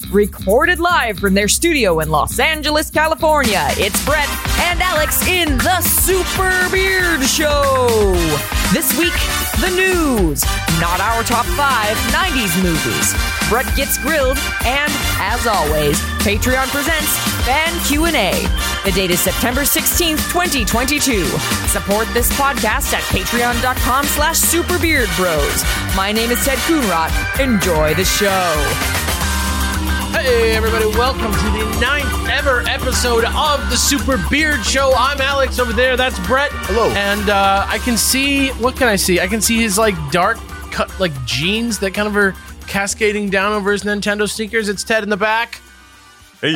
Recorded live from their studio in Los Angeles, California, it's Brett and Alex in the Super Beard Show. This week, the news, not our top 5 90s movies. Brett gets grilled, and as always, Patreon presents Fan Q&A. The date is September 16th, 2022. Support this podcast at patreon.com/superbeardbros. My name is Ted Coonrot. Enjoy the show. Hey everybody, welcome to the 9th ever episode of the Super Beard Show. I'm Alex over there, that's Brett. Hello. And I can see, what can I see? I can see his like dark cut like jeans that kind of are cascading down over his Nintendo sneakers. It's Ted in the back. Hey,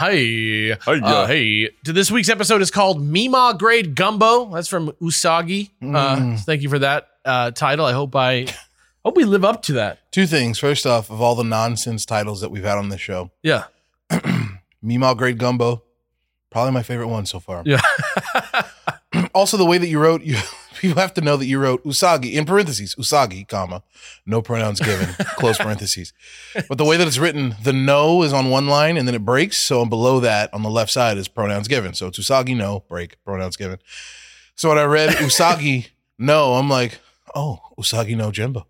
Hey. To this week's episode is called Mima Grade Gumbo. That's from Usagi. Thank you for that title. I hope we live up to that. Two things. First off, of all the nonsense titles that we've had on this show, Yeah. Mima Grade Gumbo, probably my favorite one so far. Yeah. Also, the way that you wrote, people have to know that you wrote Usagi, in parentheses, Usagi, comma, no pronouns given, close parentheses. But the way that it's written, the no is on one line and then it breaks. So below that on the left side is pronouns given. So it's Usagi, no, break, pronouns given. So when I read Usagi, no, I'm like, oh, Usagi no Jimbo.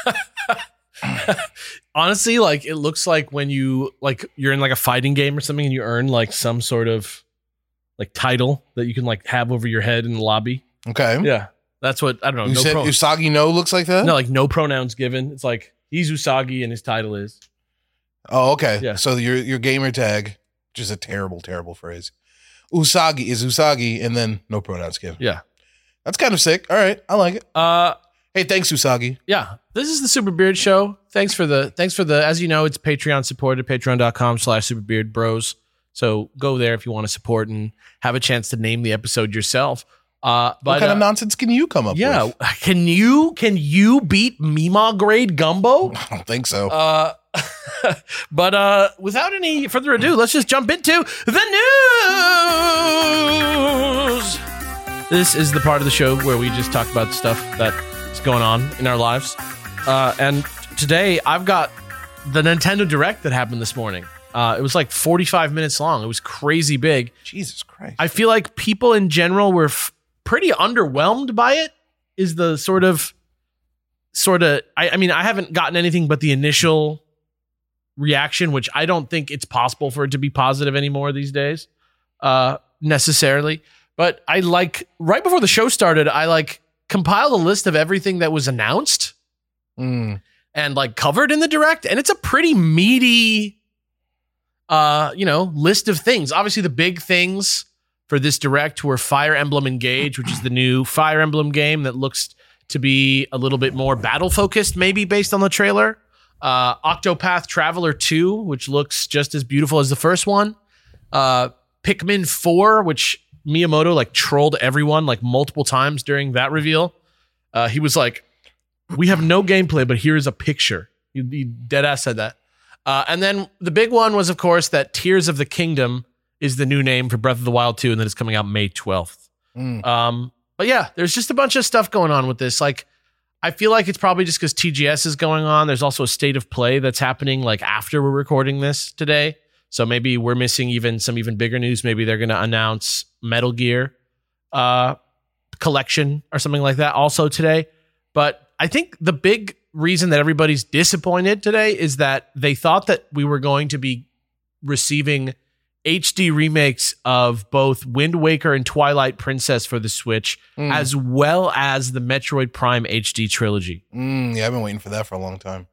Honestly, like it looks like when you're in like a fighting game or something and you earn like some sort of like title that you can like have over your head in the lobby. Okay. Yeah. That's what, I don't know. You said Usagi no looks like that? No, like no pronouns given. It's like he's Usagi and his title is. Oh, okay. Yeah. So your gamer tag, which is a terrible, terrible phrase. Usagi is Usagi and then no pronouns given. Yeah. That's kind of sick. All right. I like it. Hey, thanks, Usagi. Yeah. This is the Super Beard Show. Thanks for the, as you know, it's Patreon supported, patreon.com/superbeardbros. So go there if you want to support and have a chance to name the episode yourself. But what kind of nonsense can you come up with? Yeah. Can you beat Mima Grade Gumbo? I don't think so. But without any further ado, let's just jump into the news. This is the part of the show where we just talk about stuff that's going on in our lives. And today I've got the Nintendo Direct that happened this morning. It was like 45 minutes long. It was crazy big. Jesus Christ. I feel like people in general were pretty underwhelmed by it, is the sort of, I mean, I haven't gotten anything but the initial reaction, which I don't think it's possible for it to be positive anymore these days, necessarily. But I right before the show started, I compiled a list of everything that was announced and covered in the Direct. And it's a pretty meaty, list of things. Obviously the big things for this Direct were Fire Emblem Engage, which is the new Fire Emblem game that looks to be a little bit more battle focused, maybe based on the trailer. Octopath Traveler 2, which looks just as beautiful as the first one. Pikmin 4, which Miyamoto trolled everyone multiple times during that reveal. He was like, we have no gameplay, but here is a picture. He dead ass said that. And then the big one was, of course, that Tears of the Kingdom is the new name for Breath of the Wild 2, and that it's coming out May 12th. But yeah, there's just a bunch of stuff going on with this. I feel like it's probably just because TGS is going on. There's also a state of play that's happening after we're recording this today. So maybe we're missing some even bigger news. Maybe they're going to announce Metal Gear collection or something like that also today. But I think the big reason that everybody's disappointed today is that they thought that we were going to be receiving HD remakes of both Wind Waker and Twilight Princess for the Switch, as well as the Metroid Prime HD trilogy. Yeah, I've been waiting for that for a long time.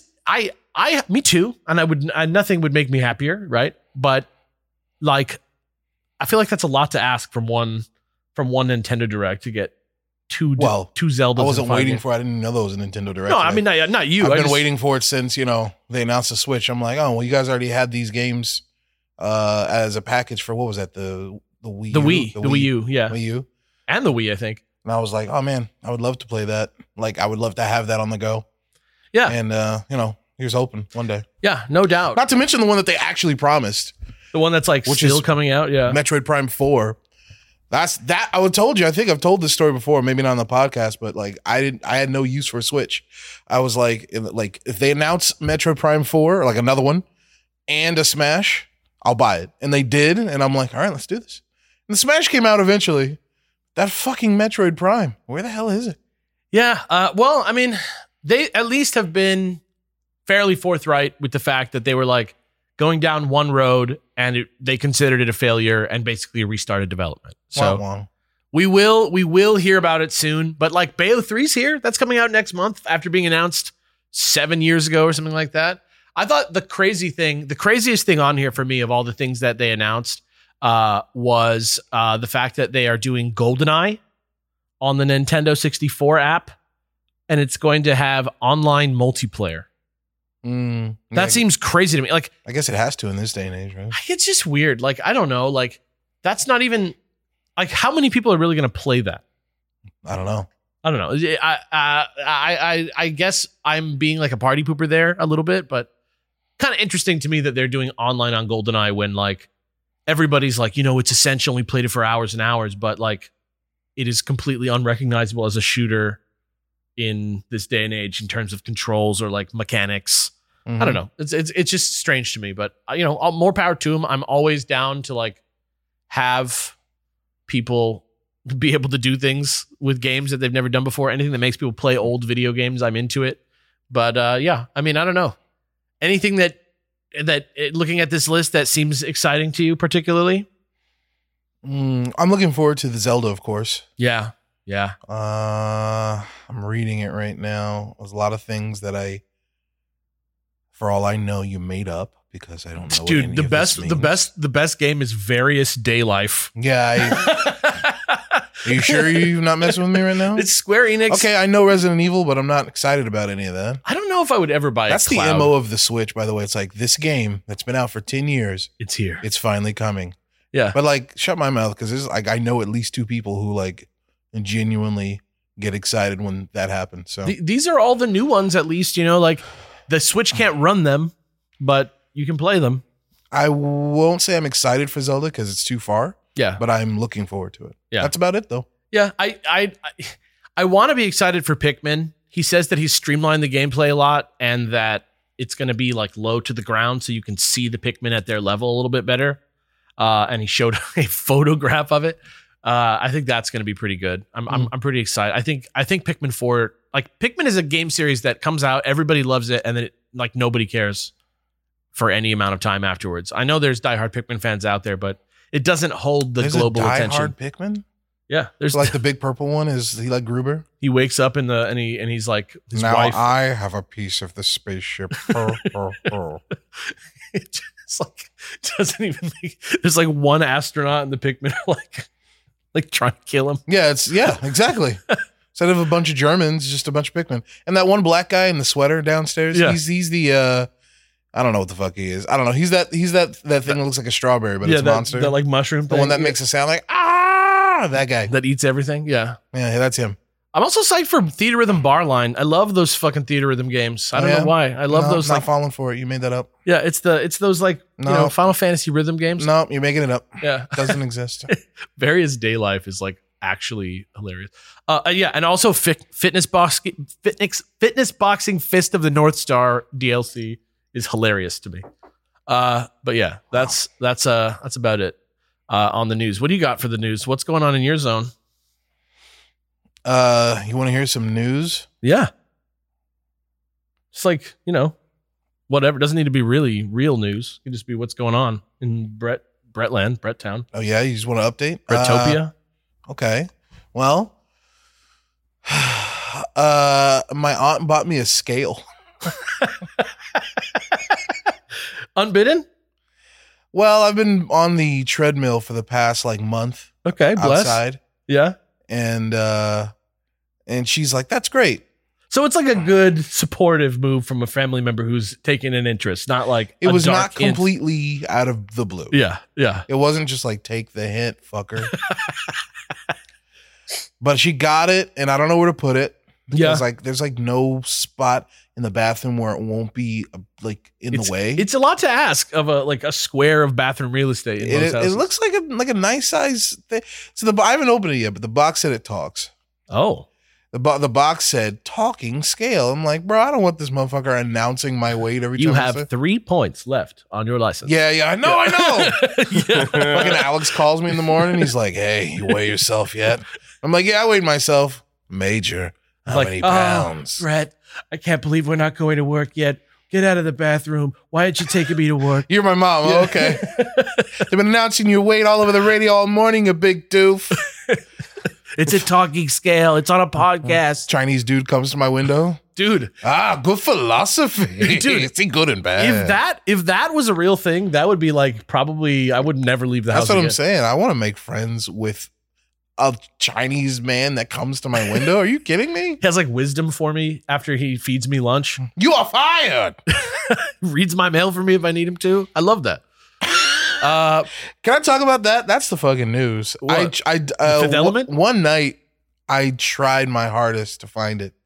Me too. And nothing would make me happier, right? But I feel like that's a lot to ask from one Nintendo Direct to get two Zeldas. I wasn't waiting for it. I didn't know there was a Nintendo Direct. No, I mean, not you. I've been waiting for it since, they announced the Switch. I'm like, oh, well, you guys already had these games as a package for, what was that? The Wii U? The Wii U, yeah. Wii U. And the Wii, I think. And I was like, oh man, I would love to play that. I would love to have that on the go. Yeah. And, here's hoping one day. Yeah, no doubt. Not to mention the one that they actually promised. The one that's still coming out, yeah. Metroid Prime 4. That's that. I would told you. I think I've told this story before, maybe not on the podcast, but I had no use for a Switch. I was like, if they announce Metroid Prime 4, another one, and a Smash, I'll buy it. And they did, and I'm like, all right, let's do this. And the Smash came out eventually. That fucking Metroid Prime, where the hell is it? Yeah. Well, I mean, they at least have been fairly forthright with the fact that they were like going down one road and they considered it a failure and basically restarted development. So Wah-wah. we will hear about it soon. But like Bayo 3's here. That's coming out next month after being announced 7 years ago or something like that. I thought the craziest thing on here for me of all the things that they announced was the fact that they are doing GoldenEye on the Nintendo 64 app, and it's going to have online multiplayer. That seems crazy to me. Like, I guess it has to in this day and age, right? it's just weird. Like, I don't know. Like, that's not even like how many people are really going to play that? I don't know. I guess I'm being like a party pooper there a little bit, but kind of interesting to me that they're doing online on GoldenEye when like everybody's like, it's essential. We played it for hours and hours, but like it is completely unrecognizable as a shooter in this day and age in terms of controls or like mechanics. I don't know. It's just strange to me, but more power to them. I'm always down to like have people be able to do things with games that they've never done before. Anything that makes people play old video games, I'm into it. But yeah, I mean, I don't know. Anything that looking at this list that seems exciting to you particularly? I'm looking forward to the Zelda, of course. Yeah. I'm reading it right now. There's a lot of things that for all I know, you made up because I don't know. Dude, what the best game is Various Daylife. Yeah. Are you sure you're not messing with me right now? It's Square Enix. Okay, I know Resident Evil, but I'm not excited about any of that. I don't know if I would ever buy That's a Cloud. the MO of the Switch, by the way. It's like this game that's been out for 10 years. It's here. It's finally coming. Yeah. But like, shut my mouth because there's like I know at least two people who like genuinely get excited when that happens. So these are all the new ones, at least, like the Switch can't run them, but you can play them. I won't say I'm excited for Zelda because it's too far. Yeah. But I'm looking forward to it. Yeah. That's about it though. Yeah, I want to be excited for Pikmin. He says that he's streamlined the gameplay a lot and that it's going to be like low to the ground so you can see the Pikmin at their level a little bit better. And he showed a photograph of it. I think that's going to be pretty good. I'm pretty excited. I think Pikmin 4, like Pikmin is a game series that comes out, everybody loves it, and then like nobody cares for any amount of time afterwards. I know there's diehard Pikmin fans out there, but it doesn't hold the global attention. Diehard Pikmin? Yeah, there's like the big purple one. Is he like Gruber? He wakes up and he's like his now wife. I have a piece of the spaceship. It's like doesn't even make. There's like one astronaut and the Pikmin are like trying to kill him. Yeah, exactly. Instead of a bunch of Germans, just a bunch of Pikmin. And that one black guy in the sweater downstairs. Yeah. He's the I don't know what the fuck he is. I don't know. He's that thing that looks like a strawberry, but it's a monster. That like mushroom thing. The one that makes a sound like that guy that eats everything. Yeah, that's him. I'm also psyched for Theater Rhythm Barline. I love those fucking Theater Rhythm games. I don't know why. I love those. I'm not falling for it. You made that up. Yeah, it's those like Final Fantasy rhythm games. No, you're making it up. Yeah, it doesn't exist. Various Day Life is like actually hilarious. Yeah, and also Fitness Boxing Fist of the North Star DLC is hilarious to me. But yeah, that's about it on the news. What do you got for the news? What's going on in your zone? You want to hear some news? Yeah. It's like, whatever. It doesn't need to be really real news. It can just be what's going on in Bretttown. Oh yeah, you just want to update? Brettopia? Okay. Well, my aunt bought me a scale. Unbidden? Well, I've been on the treadmill for the past like month. Okay, bless. Outside. Yeah. And she's like, that's great. So it's like a good supportive move from a family member who's taking an interest, not like it was not completely out of the blue. Yeah. Yeah. It wasn't just like, take the hint, fucker. But she got it and I don't know where to put it. Yeah. There's like no spot in the bathroom where it won't be like in the way. It's a lot to ask of a square of bathroom real estate. It looks like a nice size thing. So I haven't opened it yet, but the box said it talks. Oh, The box said talking scale. I'm like, bro, I don't want this motherfucker announcing my weight every time. You I have say- 3 points left on your license. Yeah, I know. Fucking Alex calls me in the morning. He's like, hey, you weigh yourself yet? I'm like, yeah, I weighed myself. Major. How many pounds? Brett, I can't believe we're not going to work yet. Get out of the bathroom. Why aren't you taking me to work? You're my mom. Oh, okay. They've been announcing your weight all over the radio all morning, you big doof. It's a talking scale. It's on a podcast. Chinese dude comes to my window. Dude, Good philosophy. Dude, It's good and bad. if that was a real thing, that would be like probably I would never leave the house. That's what again. I'm saying. I want to make friends with a Chinese man that comes to my window. Are you kidding me? He has like wisdom for me after he feeds me lunch. You are fired. Reads my mail for me if I need him to. I love that. Can I talk about that? That's the fucking news. What? I Fifth Element? One night, I tried my hardest to find it.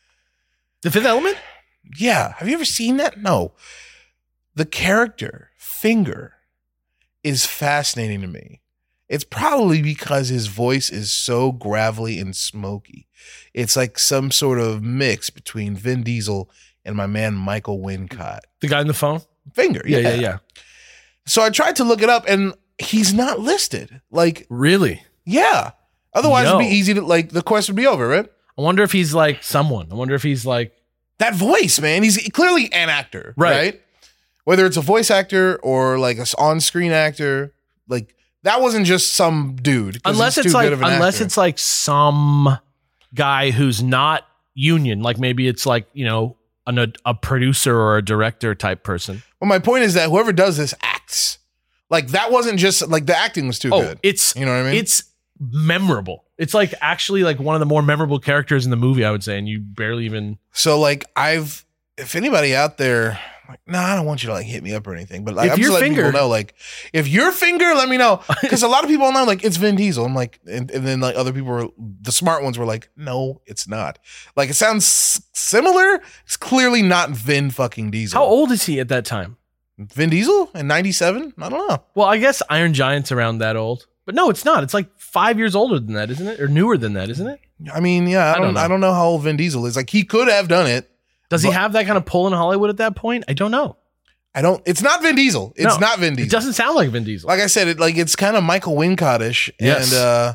The Fifth Element? Yeah. Have you ever seen that? No. The character, Finger, is fascinating to me. It's probably because his voice is so gravelly and smoky. It's like some sort of mix between Vin Diesel and my man Michael Wincott. The guy on the phone? Finger. Yeah. So I tried to look it up and he's not listed. Like, Really? yeah. Otherwise Yo. it'd be easy to, like, the quest would be over, right? I wonder if he's like someone. I wonder if he's like That voice, man. He's clearly an actor, right? Whether it's a voice actor or like a on-screen actor, like that wasn't just some dude. 'Cause unless he's it's too like good of an actor. it's like some guy who's not union. Like maybe it's like, you know, a producer or a director type person. Well, my point is that whoever does this acts. Like that wasn't just like the acting was too good. It's You know what I mean? It's memorable. It's like actually like one of the more memorable characters in the movie, I would say, and you barely even. So like if anybody out there, like, no, I don't want you to like hit me up or anything, but like If I'm just your letting Finger- people know, like if your Finger, let me know, because a lot of people know like it's Vin Diesel. I'm like, and then like other people were, the smart ones were like, no, it's not. Like it sounds similar. It's clearly not Vin fucking Diesel. How old is he at that time? Vin Diesel in '97? I don't know. Well, I guess Iron Giant's around that old, but no, it's not. It's like 5 years older than that, isn't it? Or newer than that, isn't it? I mean, yeah, I don't know. I don't know how old Vin Diesel is. Like he could have done it. Does he But- have that kind of pull in Hollywood at that point? I don't know. It's not Vin Diesel. It's No, not Vin Diesel. It doesn't sound like Vin Diesel. Like I said, it's kind of Michael Wincott-ish. Yes. And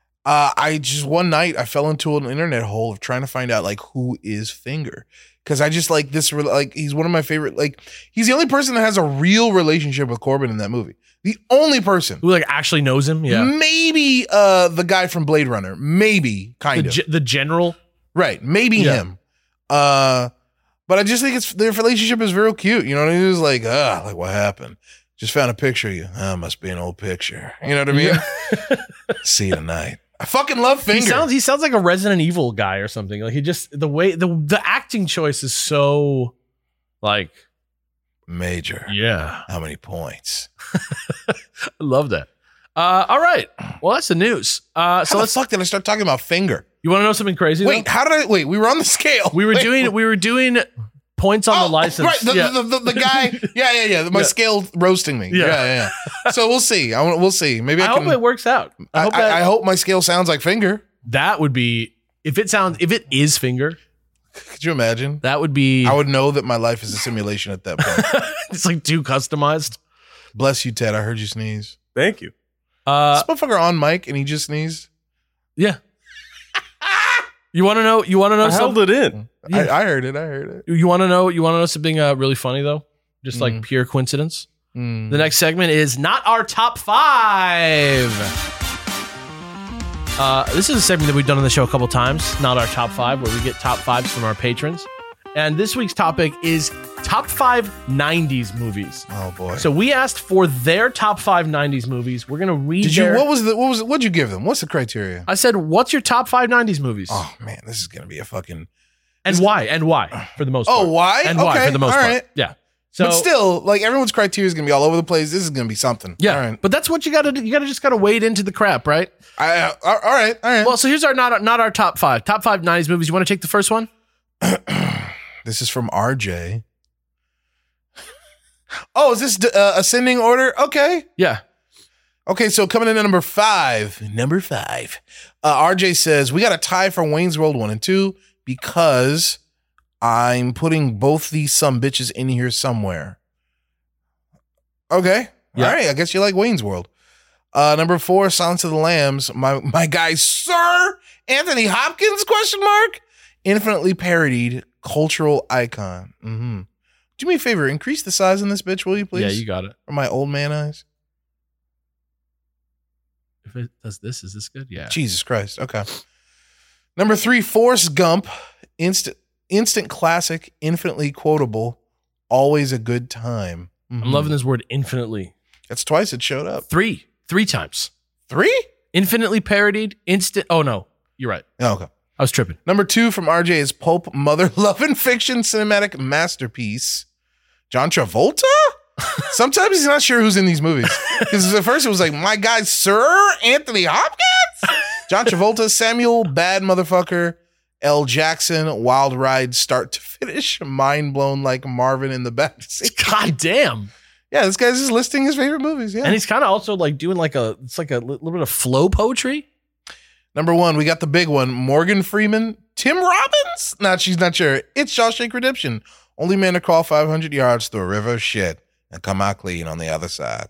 I just one night I fell into an internet hole of trying to find out like who is Finger. Because I just like this, like he's one of my favorite, like he's the only person that has a real relationship with Corbin in that movie. The only person. Who like actually knows him? Yeah. Maybe the guy from Blade Runner. Maybe, kind of. The general. Right. Maybe Yeah. him. But I just think their relationship is real cute. You know what I mean? It was like, like what happened? Just found a picture of you. Must be an old picture. You know what I mean? See you tonight. I fucking love Finger. He sounds like a Resident Evil guy or something. Like he just the way the acting choice is so like Major. yeah. How many points? I love that. All right. Well, that's the news. How So the let's. fuck did I start talking about Finger? You want to know something crazy? Wait, though? how did I? Wait, we were on the scale. We were Wait, doing points on the license. Right, the guy. Yeah. My Yeah. scale roasting me. Yeah. Yeah. So we'll see. We'll see. Maybe I I hope can. it works out. I hope my scale sounds like Finger. That would be if it is Finger. Could you imagine? That would be. I would know that my life is a simulation at that point. It's like too customized. Bless you, Ted. I heard you sneeze. Thank you. This motherfucker on mic and he just sneezed. Yeah. You want to know? You want to know I held something? it in. Yeah. I heard it. You want to know? You want to know something really funny though? Just like pure coincidence. Mm. The next segment is not our top 5. This is a segment that we've done on the show a couple times. Not our top 5, where we get top 5s from our patrons. And this week's topic is top 5 90s movies. Oh boy. So we asked for their top 5 90s movies. We're gonna read. Did you? their- What'd you give them? What's the criteria? I said, "What's your top 5 90s movies?" Oh man, this is gonna be a fucking. And why? And why? For the most part. Oh, why? And why Okay, for the most all part. right. Yeah. So But still, like everyone's criteria is gonna be all over the place. This is gonna be something. yeah. All right. But that's what you gotta do. You gotta wade into the crap, right? All right. Well, so here's our not our top 5. Top 5 90s movies. You want to take the first one? This is from RJ. Oh, is this ascending order? Okay. Yeah. Okay, so coming in at number five. RJ says, we got a tie for Wayne's World 1 and 2 because I'm putting both these some bitches in here somewhere. Okay. Yeah. All right. I guess you like Wayne's World. Number 4, Silence of the Lambs. My guy, Sir Anthony Hopkins, ? Infinitely parodied cultural icon. Mm-hmm. Do me a favor. Increase the size on this bitch, will you please? Yeah, you got it. For my old man eyes. If it does this, is this good? Yeah. Jesus Christ. Okay. Number 3, Forrest Gump. Instant classic, infinitely quotable, always a good time. Mm-hmm. I'm loving this word infinitely. That's twice it showed up. Three times. 3? Infinitely parodied, instant. Oh, no. You're right. Oh, okay. I was tripping. Number 2 from RJ is Pulp, mother loving fiction cinematic masterpiece. John Travolta? Sometimes he's not sure who's in these movies. Because at first it was like, my guy, Sir Anthony Hopkins? John Travolta, Samuel, bad motherfucker, L. Jackson, Wild Ride, start to finish, mind blown like Marvin in the backseat. God damn. Yeah, this guy's just listing his favorite movies. Yeah. And he's kind of also like doing it's like a little bit of flow poetry. Number 1, we got the big one. Morgan Freeman, Tim Robbins? Nah, she's not sure. It's Shawshank Redemption. Only man to crawl 500 yards through a river of shit and come out clean on the other side.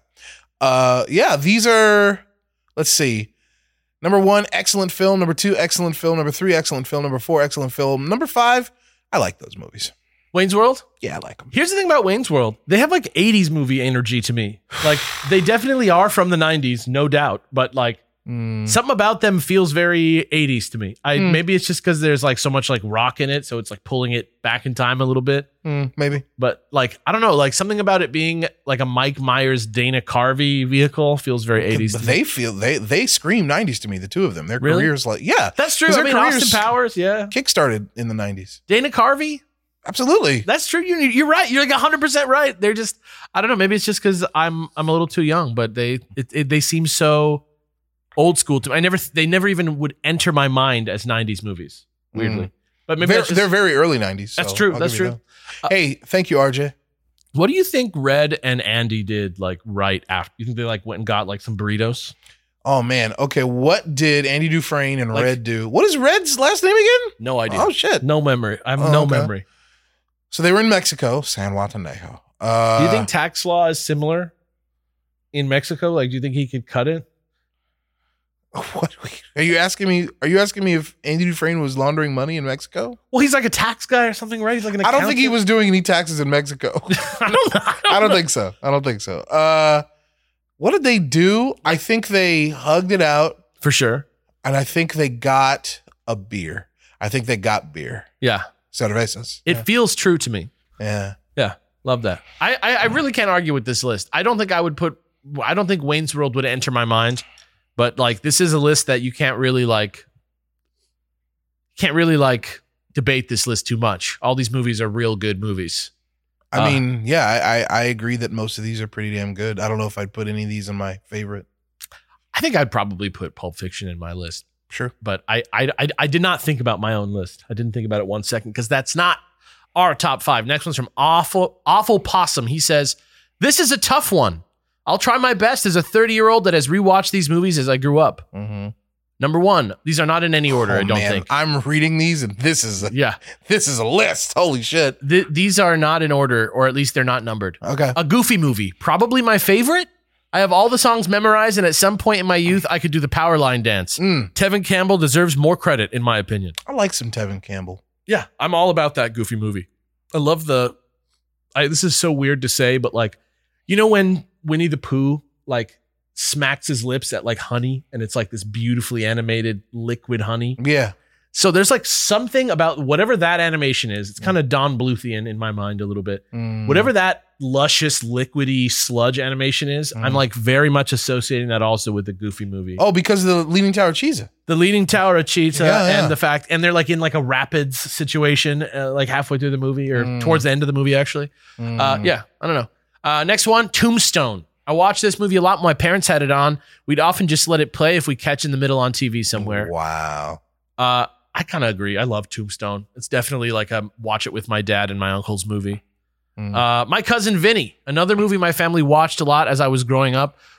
Yeah, these are, let's see. Number 1, excellent film. Number 2, excellent film. Number 3, excellent film. Number 4, excellent film. Number 5, I like those movies. Wayne's World? Yeah, I like them. Here's the thing about Wayne's World. They have like 80s movie energy to me. Like they definitely are from the 90s, no doubt. But like something about them feels very 80s to me. Maybe it's just because there's like so much like rock in it. So it's like pulling it back in time a little bit. Maybe. But like, I don't know, like something about it being like a Mike Myers, Dana Carvey vehicle feels very 80s. But to they me. feel, they scream 90s to me, the two of them. Their Really? careers like, yeah. That's true. 'Cause I their mean, careers Austin Powers, yeah. kickstarted in the 90s. Dana Carvey? Absolutely. That's true. You're right. You're like 100% right. They're just, I don't know. Maybe it's just because I'm a little too young, but they seem so old school to me. They never even would enter my mind as 90s movies. Weirdly, but maybe they're very early 90s. That's so true. I'll That's give you true. that. Hey, thank you, RJ. What do you think Red and Andy did like right after? You think they like went and got like some burritos? Oh man. Okay, what did Andy Dufresne and Like- Red do? What is Red's last name again? No idea. Oh shit. No memory. I have Oh, no okay. memory. So they were in Mexico, San Guatanejo. Do you think tax law is similar in Mexico? Like, do you think he could cut it? What are you asking me? Are you asking me if Andy Dufresne was laundering money in Mexico? Well, he's like a tax guy or something, right? He's like an I don't think he accountant. was doing any taxes in Mexico. I don't know. I don't think so. I don't think so. What did they do? I think they hugged it out, For sure. and I think they got a beer. I think they got beer. Yeah. Cervezas. It feels true to me. Yeah. Yeah. Love that. I really can't argue with this list. I don't think Wayne's World would enter my mind, but like this is a list that you can't really like debate this list too much. All these movies are real good movies. I mean, yeah, I agree that most of these are pretty damn good. I don't know if I'd put any of these in my favorite. I think I'd probably put Pulp Fiction in my list, Sure. but I did not think about my own list. I didn't think about it 1 second because that's not our top 5. Next one's from Awful Possum. He says, "This is a tough one. I'll try my best as a 30-year-old that has rewatched these movies as I grew up. Mm-hmm. Number 1, these are not in any order, I don't think. I'm reading these, and this is a list. Holy shit. These are not in order, or at least they're not numbered. Okay. A Goofy movie, probably my favorite. I have all the songs memorized, and at some point in my youth, I could do the power line dance. Tevin Campbell deserves more credit, in my opinion. I like some Tevin Campbell. Yeah, I'm all about that Goofy movie. I love this is so weird to say, but like, you know when Winnie the Pooh like smacks his lips at like honey, and it's like this beautifully animated liquid honey. Yeah. So there's like something about whatever that animation is. It's kind of Don Bluthian in my mind a little bit. Whatever that luscious, liquidy sludge animation is, I'm like very much associating that also with the Goofy movie. Oh, because of the Leaning Tower of Cheetah. The Leaning Tower of Cheetah Yeah. and the fact, and they're like in like a rapids situation, like halfway through the movie or towards the end of the movie, actually. Yeah, I don't know. Next one, Tombstone. I watched this movie a lot when my parents had it on. We'd often just let it play if we catch in the middle on TV somewhere. Wow. I kind of agree. I love Tombstone. It's definitely like a watch it with my dad and my uncle's movie. My Cousin Vinny, another movie my family watched a lot as I was growing up.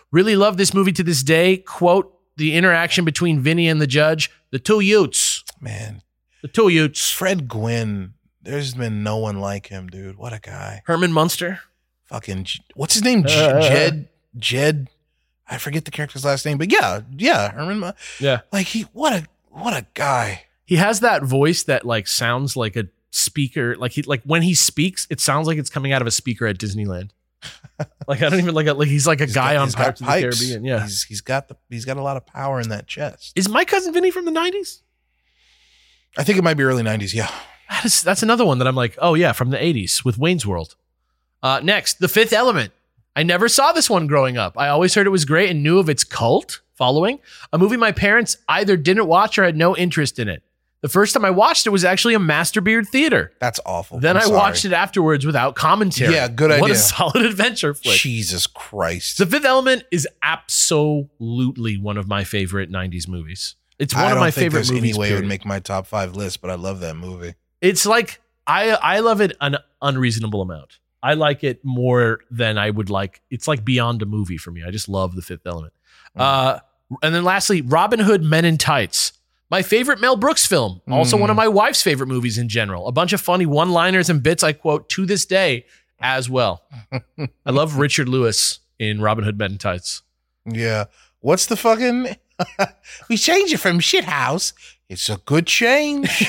Really love this movie to this day. Quote, the interaction between Vinny and the judge, the two Utes. Man, The two Utes. Fred Gwynn. There's been no one like him, dude. What a guy. Herman Munster. Fucking, what's his name? Jed. I forget the character's last name, but yeah, Herman. Yeah. Like what a guy. He has that voice that like sounds like a speaker. Like when he speaks, it sounds like it's coming out of a speaker at Disneyland. Like I don't even like he's like a guy on Pirates of the Caribbean. Yeah. He's got a lot of power in that chest. Is My Cousin Vinny from the 90s? I think it might be early 90s, yeah. That's another one that I'm like, oh yeah, from the 80s with Wayne's World. Next, The Fifth Element. I never saw this one growing up. I always heard it was great and knew of its cult following. A movie my parents either didn't watch or had no interest in it. The first time I watched it was actually a Master Beard theater. That's awful. Then I watched it afterwards without commentary. Yeah, good idea. What a solid adventure flick. Jesus Christ. The Fifth Element is absolutely one of my favorite 90s movies. It's one of my favorite movies. Any way it would make my top 5 list, but I love that movie. It's like I love it an unreasonable amount. I like it more than I would like. It's like beyond a movie for me. I just love The Fifth Element. And then lastly, Robin Hood Men in Tights. My favorite Mel Brooks film. Also one of my wife's favorite movies in general. A bunch of funny one-liners and bits I quote to this day as well. I love Richard Lewis in Robin Hood Men in Tights. Yeah. What's the fucking... we changed it from shit house. It's a good change.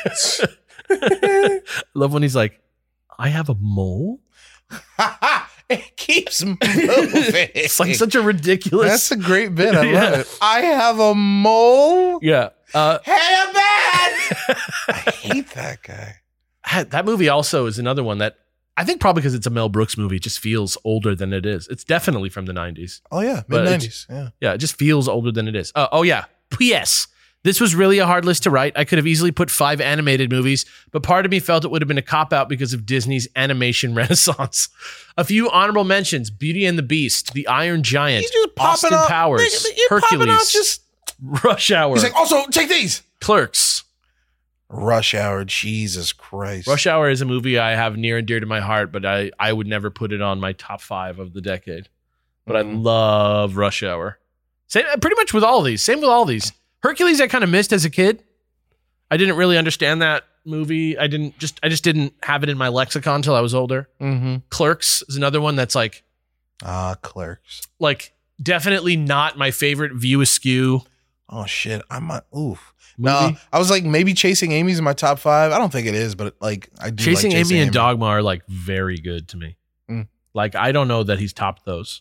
I love when he's like, I have a mole? It keeps moving. It's like such a ridiculous... That's a great bit. I Yeah. love it. I have a mole. Yeah. Hey, man! I hate that guy. That movie also is another one that I think probably because it's a Mel Brooks movie, it just feels older than it is. It's definitely from the 90s. Oh, yeah. But Mid-90s. Yeah. Yeah, it just feels older than it is. Oh, yeah. P.S. This was really a hard list to write. I could have easily put 5 animated movies, but part of me felt it would have been a cop-out because of Disney's animation renaissance. A few honorable mentions: Beauty and the Beast, The Iron Giant, Austin Powers, Hercules, Rush Hour. He's like, also, take these. Clerks. Rush Hour. Jesus Christ. Rush Hour is a movie I have near and dear to my heart, but I would never put it on my top 5 of the decade. But I love Rush Hour. Same, pretty much with all these. Same with all these. Hercules I kind of missed as a kid. I didn't really understand that movie. I just didn't have it in my lexicon until I was older. Mm-hmm. Clerks is another one that's like Clerks. Like definitely not my favorite View Askew. Oh shit. Oof. Movie. No, I was like maybe Chasing Amy's in my top 5. I don't think it is, but like I do. Chasing like Amy and Dogma are like very good to me. Like I don't know that he's topped those.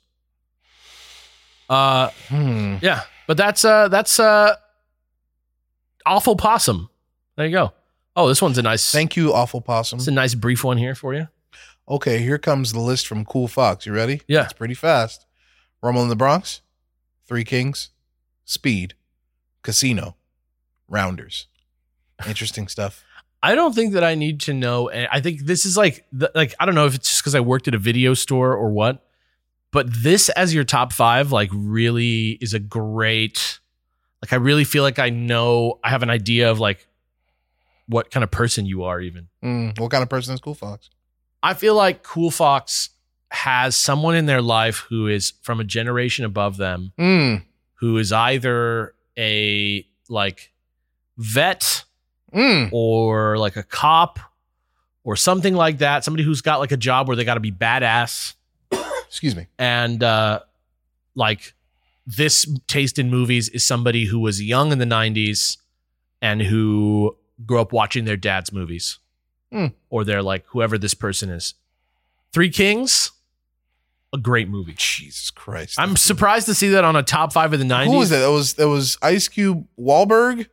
Yeah, but that's Awful Possum. There you go. Oh, this one's a nice. Thank you, Awful Possum. It's a nice brief one here for you. Okay, here comes the list from Cool Fox. You ready? Yeah. It's pretty fast. Rumble in the Bronx, Three Kings, Speed, Casino, Rounders. Interesting stuff. I don't think that I need to know. I think this is like I don't know if it's just because I worked at a video store or what, but this as your top 5 like really is a great. Like I really feel like I have an idea of like what kind of person you are even. What kind of person is Cool Fox? I feel like Cool Fox has someone in their life who is from a generation above them, who is either a like vet or like a cop or something like that. Somebody who's got like a job where they got to be badass. Excuse me. And like this taste in movies is somebody who was young in the 90s and who grew up watching their dad's movies or they're like whoever this person is. Three Kings, a great movie. Jesus Christ. I'm surprised to see that on a top 5 of the 90s. Who was that? That was Ice Cube, Wahlberg,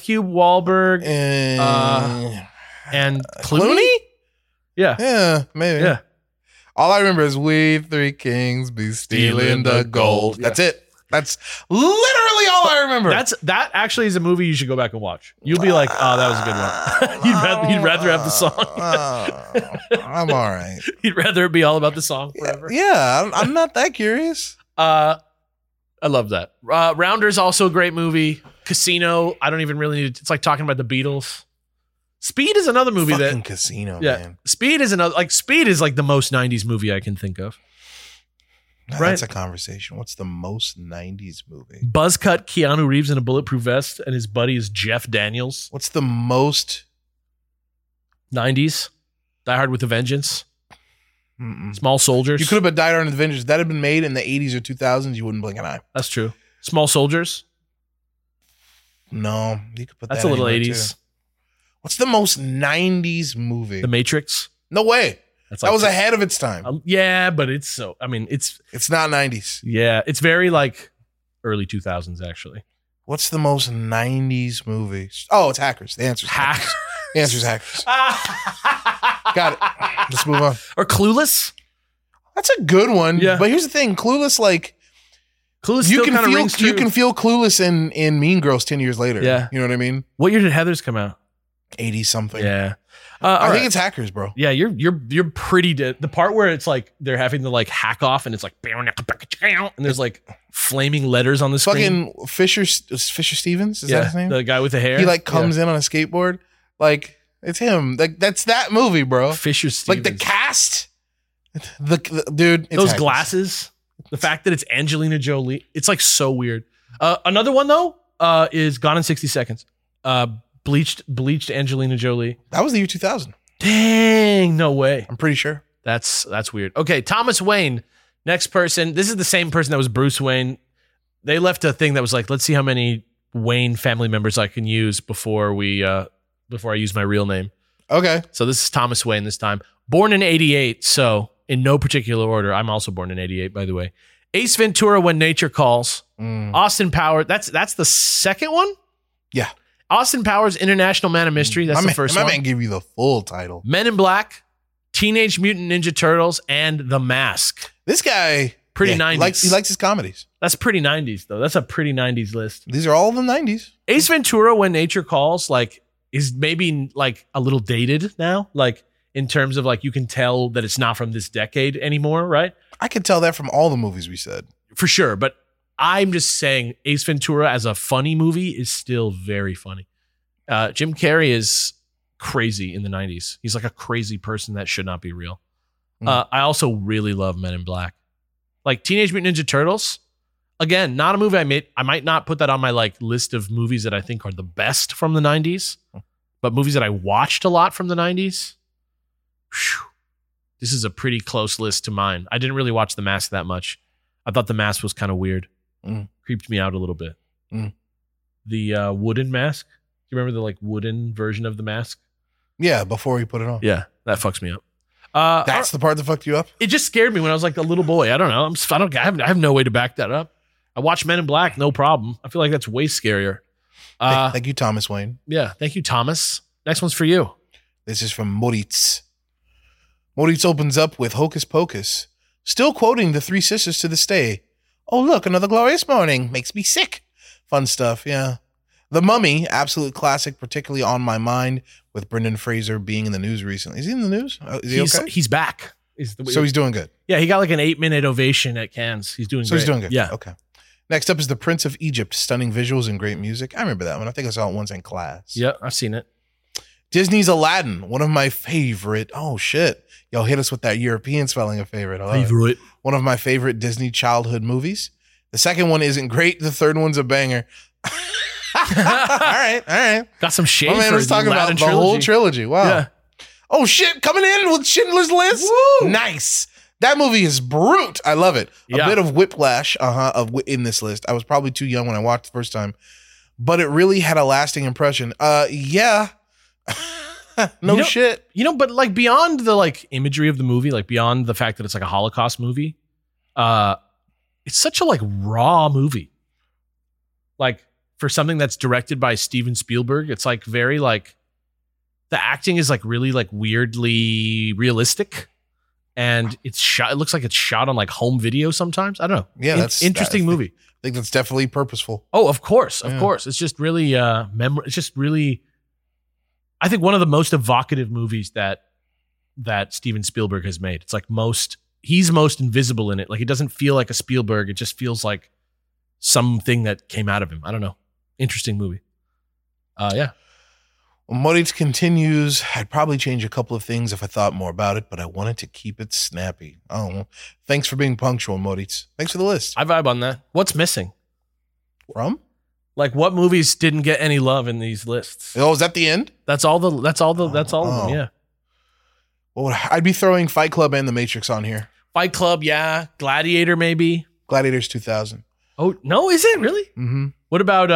and Clooney? Yeah, maybe. Yeah. All I remember is we three kings be stealing the gold. That's it. That's literally all I remember. That actually is a movie you should go back and watch. You'll be like, oh, that was a good one. you'd rather have the song. I'm all right. You'd rather it be all about the song forever. Yeah, I'm not that curious. I love that. Rounders also a great movie. Casino. I don't even really need. It's like talking about the Beatles. Speed is another movie Fucking Casino, man. Speed is another. Like Speed is like the most 90s movie I can think of. Right. That's a conversation. What's the most 90s movie? Buzzcut Keanu Reeves in a bulletproof vest, and his buddy is Jeff Daniels. What's the most 90s. Die Hard with a Vengeance. Small Soldiers. You could have been Die Hard with a Vengeance. If that had been made in the 80s or 2000s, you wouldn't blink an eye. That's true. Small Soldiers. No, you could put That's that a little anywhere, 80s. too. What's the most 90s movie? The Matrix. No way. That's That was ahead of its time. Yeah, but it's so. I mean, it's It's not 90s. yeah, it's very like early 2000s actually. What's the most 90s movie? Oh, it's Hackers. The answer's Hack The answer's Hackers. Got it. Let's move on. or Clueless. That's a good one. Yeah. But here's the thing. Clueless, like, Clueless you still can kind of feel rings true. you can feel Clueless in Mean Girls 10 years later. Yeah. You know what I mean? What year did Heathers come out? 80 something. Yeah. I think it's Hackers, bro. Yeah, you're pretty dead. The part where it's like they're having to like hack off and it's like and there's like flaming letters on the screen. Fucking Fisher Stevens, is that his name? The guy with the hair. He like comes in on a skateboard. Like, it's him. Like, that's that movie, bro. Fisher Stevens. Like the cast. The dude. It's Those Hackers. glasses. The fact that it's Angelina Jolie. It's like so weird. Another one though is Gone in 60 Seconds. Bleached Angelina Jolie. That was the year 2000. Dang, no way. I'm pretty sure. That's weird. Okay, Thomas Wayne. Next person. This is the same person that was Bruce Wayne. They left a thing that was like, let's see how many Wayne family members I can use before I use my real name. Okay. So this is Thomas Wayne this time. Born in 88, so in no particular order. I'm also born in 88, by the way. Ace Ventura, When Nature Calls. Austin Powers. That's the second one? Yeah. Austin Powers, International Man of Mystery. That's the first my one. man gave you the full title. Men in Black, Teenage Mutant Ninja Turtles, and The Mask. This guy. Pretty yeah, 90s. He likes his comedies. That's pretty 90s, though. That's a pretty 90s list. These are all the 90s. Ace Ventura, When Nature Calls, like, is maybe like a little dated now. Like, in terms of like, you can tell that it's not from this decade anymore, right? I could tell that from all the movies we said. For sure. But I'm just saying Ace Ventura as a funny movie is still very funny. Jim Carrey is crazy in the 90s. He's like a crazy person that should not be real. I also really love Men in Black. Like Teenage Mutant Ninja Turtles, again, not a movie I made. I might not put that on my like list of movies that I think are the best from the 90s, but movies that I watched a lot from the 90s. Whew, this is a pretty close list to mine. I didn't really watch The Mask that much. I thought The Mask was kind of weird. Creeped me out a little bit. The wooden mask. Do you remember the like wooden version of The Mask? Yeah, before he put it on. Yeah, that fucks me up. That's the part that fucked you up? It just scared me when I was like a little boy. I don't know. I have no way to back that up. I watched Men in Black, no problem. I feel like that's way scarier. Thank you, Thomas Wayne. Yeah, thank you, Thomas. Next one's for you. This is from Moritz. Moritz opens up with Hocus Pocus, still quoting the Three Sisters to this day. Oh, look, another glorious morning. Makes me sick. Fun stuff, yeah. The Mummy, absolute classic, particularly on my mind, with Brendan Fraser being in the news recently. Is he in the news? Is he okay? He's back. So he's doing good. Yeah, he got like an 8-minute ovation at Cannes. He's doing great. So he's doing good. Yeah. Okay. Next up is The Prince of Egypt. Stunning visuals and great music. I remember that one. I think I saw it once in class. Yeah, I've seen it. Disney's Aladdin. One of my favorite. Oh, shit. Yo, hit us with that European spelling of favorite. I love it. Favorite. One of my favorite Disney childhood movies. The second one isn't great. The third one's a banger. All right. Got some shade. My man for was talking about Aladdin the whole trilogy. Wow. Yeah. Oh, shit. Coming in with Schindler's List. Woo! Nice. That movie is brute. I love it. Yeah. A bit of whiplash in this list. I was probably too young when I watched the first time, but it really had a lasting impression. Yeah. No shit. You know, but like beyond the like imagery of the movie, like beyond the fact that it's like a Holocaust movie, it's such a like raw movie. Like for something that's directed by Steven Spielberg, it's like very like the acting is like really like weirdly realistic. And it's shot. It looks like it's shot on like home video sometimes. I don't know. Yeah, that's interesting movie. I think that's definitely purposeful. Oh, of course. It's just really It's just really. I think one of the most evocative movies that Steven Spielberg has made. It's like he's most invisible in it. Like it doesn't feel like a Spielberg. It just feels like something that came out of him. I don't know. Interesting movie. Yeah. Moritz continues, I'd probably change a couple of things if I thought more about it, but I wanted to keep it snappy. Oh, thanks for being punctual, Moritz. Thanks for the list. I vibe on that. What's missing? From? Like, what movies didn't get any love in these lists? Oh, is that the end? That's all of them. Yeah. Well, I'd be throwing Fight Club and The Matrix on here. Fight Club, yeah. Gladiator, maybe. Gladiator's 2000. Oh no, is it really? Mm-hmm. What about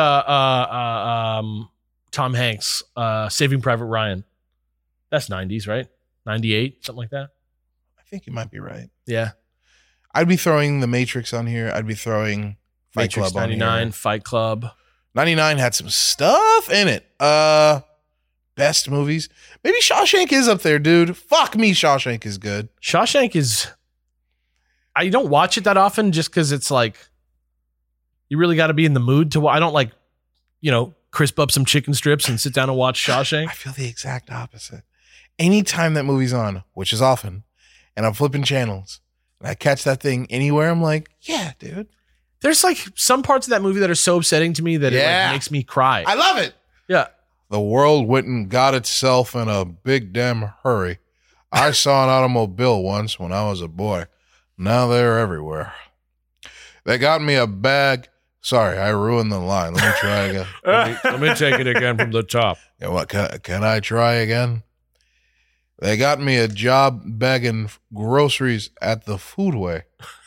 Tom Hanks, Saving Private Ryan? That's 90s, right? 98, something like that. I think you might be right. Yeah. I'd be throwing The Matrix on here. I'd be throwing Fight Matrix Club on 99, here. Fight Club. 99 had some stuff in it. Best movies. Maybe Shawshank is up there, dude. Fuck me, Shawshank is good. Shawshank is... I don't watch it that often just because it's like... You really got to be in the mood to watch. I don't like, crisp up some chicken strips and sit down and watch Shawshank. I feel the exact opposite. Anytime that movie's on, which is often, and I'm flipping channels, and I catch that thing anywhere, I'm like, yeah, dude. There's like some parts of that movie that are so upsetting to me that it Yeah. like makes me cry. I love it. Yeah. The world went and got itself in a big damn hurry. I saw an automobile once when I was a boy. Now they're everywhere. They got me a bag. Sorry, I ruined the line. Let me try again. Let me take it again from the top. Yeah, what, can I try again? They got me a job bagging groceries at the Foodway.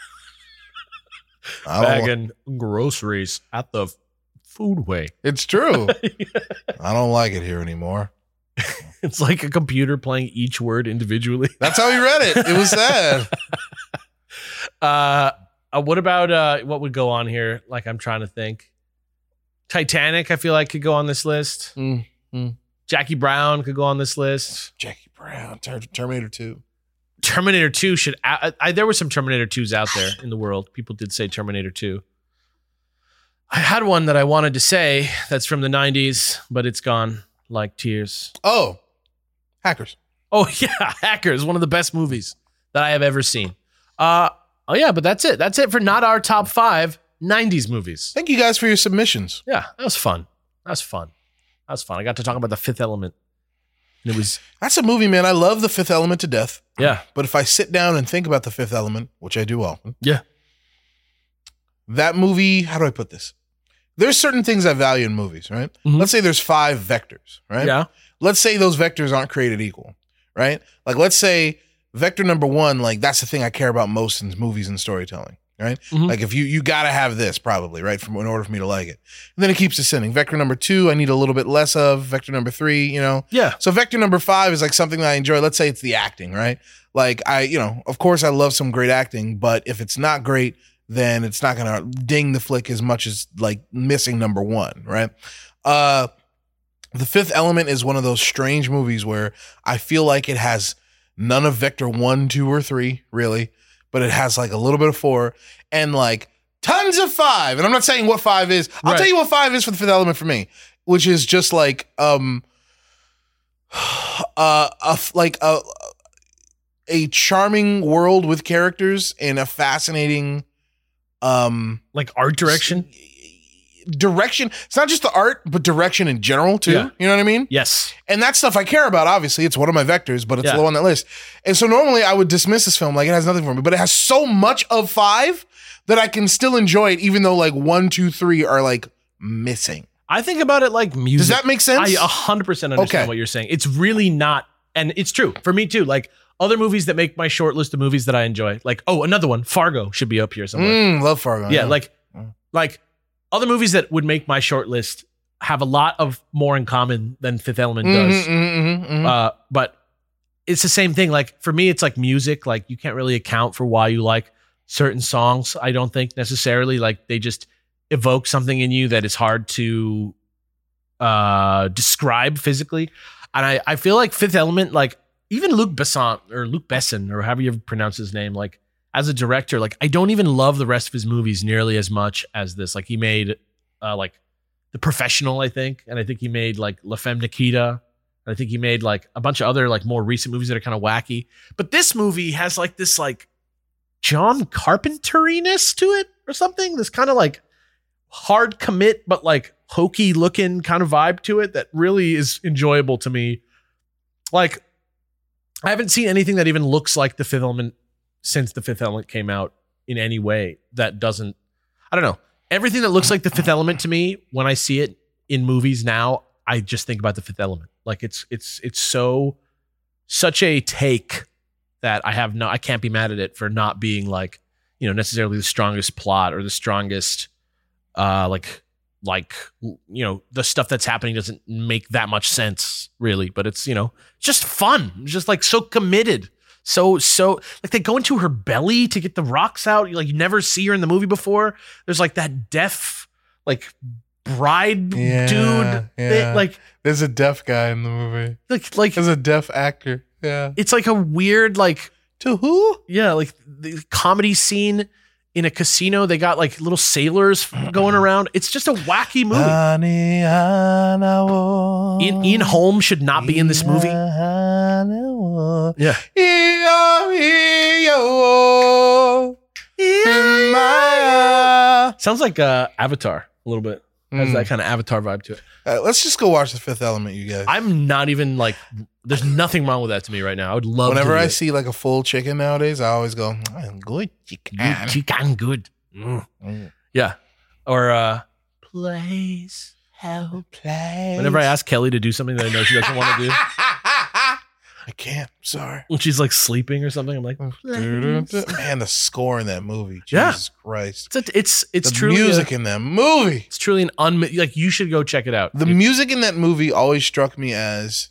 Bagging groceries at the Foodway. It's true. I don't like it here anymore. It's like a computer playing each word individually. That's how he read it. It was sad. What about what would go on here? Like, I'm trying to think. Titanic, I feel like could go on this list. Jackie Brown could go on this list. Jackie Brown, Terminator 2. Terminator 2 should. There were some Terminator 2s out there in the world. People did say Terminator 2. I had one that I wanted to say that's from the 90s, but it's gone like tears. Oh, Hackers. Oh, yeah. Hackers, one of the best movies that I have ever seen. Oh, yeah, but that's it. That's it for not our top 5 90s movies. Thank you guys for your submissions. Yeah, that was fun. I got to talk about The Fifth Element. And it was... That's a movie, man. I love The Fifth Element to death. Yeah. But if I sit down and think about The Fifth Element, which I do often. Yeah. That movie, how do I put this? There's certain things I value in movies, right? Mhm. Let's say there's 5 vectors, right? Yeah. Let's say those vectors aren't created equal, right? Like, let's say vector number 1, like, that's the thing I care about most in movies and storytelling, right? Mhm. Like, if you got to have this probably, right? In order for me to like it. And then it keeps ascending. Vector number 2, I need a little bit less of. Vector number 3, Yeah. So vector number 5 is like something that I enjoy. Let's say it's the acting, right? Like, of course I love some great acting, but if it's not great, then it's not going to ding the flick as much as like missing number 1, right? The Fifth Element is one of those strange movies where I feel like it has none of vector 1, 2, or 3, really, but it has like a little bit of 4 and like tons of 5. And I'm not saying what 5 is. I'll Right. tell you what 5 is for The Fifth Element for me, which is just like a charming world with characters and a fascinating Like art direction? direction. It's not just the art, but direction in general too. Yeah. You know what I mean? Yes. And that stuff I care about. Obviously, it's one of my vectors, but it's Yeah. low on that list. And so normally I would dismiss this film like it has nothing for me, but it has so much of 5 that I can still enjoy it, even though like 1, 2, 3 are like missing. I think about it like music. Does that make sense? I 100% understand Okay. what you're saying. It's really not, and it's true for me too. Like other movies that make my short list of movies that I enjoy. Like, another one, Fargo should be up here somewhere. Love Fargo. Yeah, like other movies that would make my short list have a lot of more in common than Fifth Element does. But it's the same thing. Like for me, it's like music. Like you can't really account for why you like certain songs. I don't think necessarily. Like they just evoke something in you that is hard to describe physically. And I feel like Fifth Element, like even Luc Besson, or however you pronounce his name, like as a director, like I don't even love the rest of his movies nearly as much as this. Like he made like The Professional, I think, and I think he made like La Femme Nikita. And I think he made like a bunch of other like more recent movies that are kind of wacky. But this movie has like this like John Carpenteriness to it or something. This kind of like hard commit, but like hokey looking kind of vibe to it that really is enjoyable to me. Like, I haven't seen anything that even looks like The Fifth Element since The Fifth Element came out in any way that doesn't, I don't know. Everything that looks like The Fifth Element to me, when I see it in movies now, I just think about The Fifth Element. Like it's such a take that I can't be mad at it for not being like, you know, necessarily the strongest plot or the strongest, like, you know, the stuff that's happening doesn't make that much sense really, but it's, you know, just fun, just like so committed. So like they go into her belly to get the rocks out. You never see her in the movie before. There's like that deaf, like bride dude. Yeah. Like there's a deaf guy in the movie. Like There's a deaf actor. Yeah. it's like a weird, like, To who? yeah, like the comedy scene in a casino. They got like little sailors going around. It's just a wacky movie. Ian Holm should not be in this movie. Yeah. Sounds like Avatar a little bit. Has that kind of Avatar vibe to it. Let's just go watch The Fifth Element, you guys. I'm not even like, there's nothing wrong with that to me right now. I would love Whenever to do I it. see like a full chicken nowadays, I always go, good chicken. Chicken good. Yeah. Or place. Play. Whenever I ask Kelly to do something that I know she doesn't want to do, I can't. Sorry. when she's like sleeping or something, I'm like, Man, the score in that movie. Yeah. Jesus Christ. it's The truly music in that movie. it's truly an like you should go check it out. The music in that movie always struck me as,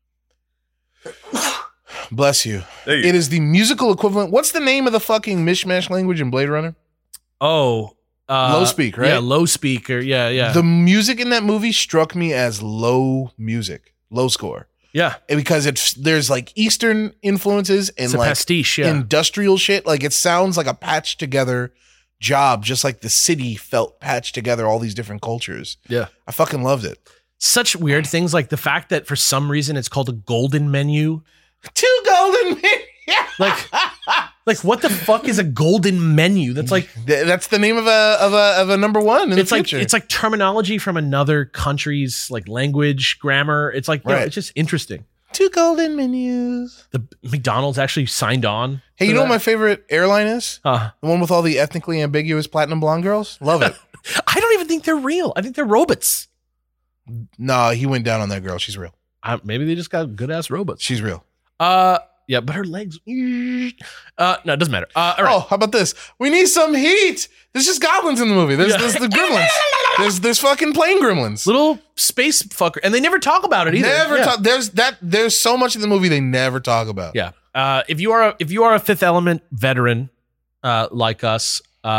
bless you. It is the musical equivalent. What's the name of the fucking mishmash language in Blade Runner? Low speak, right? Yeah, low speaker. Yeah. The music in that movie struck me as low music, low score. Yeah. Because there's like Eastern influences and It's a like pastiche, yeah. industrial shit. Like it sounds like a patched together job, just like the city felt patched together all these different cultures. Yeah. I fucking loved it. Such weird things like the fact that for some reason it's called a golden menu. 2 golden men. Like what the fuck is a golden menu? That's like That's the name of a number one in it's the like future. it's like terminology from another country's like language, grammar. It's like, you know, Right. it's just interesting. 2 golden menus. The McDonald's actually signed on. Hey, to you know that. what my favorite airline is? Uh, The one with all the ethnically ambiguous platinum blonde girls? Love it. I don't even think they're real. I think they're robots. No, he went down on that girl. She's real. Maybe they just got good ass robots. She's real. Yeah, but her legs. No, it doesn't matter. All right. Oh, how about this? We need some heat. There's just goblins in the movie. There's the gremlins. There's fucking plane gremlins. Little space fucker, and they never talk about it either. Never Yeah. talk. There's so much in the movie they never talk about. Yeah. If you are a Fifth Element veteran, like us,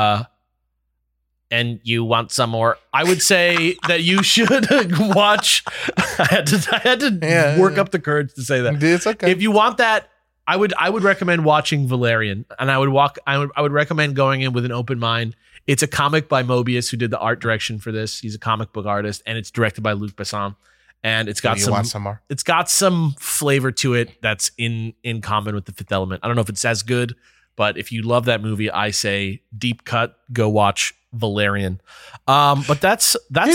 and you want some more, I would say that you should watch. I had to work up the courage to say that. It's okay. If you want that, I would recommend watching Valerian, and I would recommend going in with an open mind. It's a comic by Mobius, who did the art direction for this. He's a comic book artist, and it's directed by Luc Besson. And it's got You want some more? It's got some flavor to it that's in common with The Fifth Element. I don't know if it's as good, but if you love that movie, I say deep cut, go watch Valerian. But that's all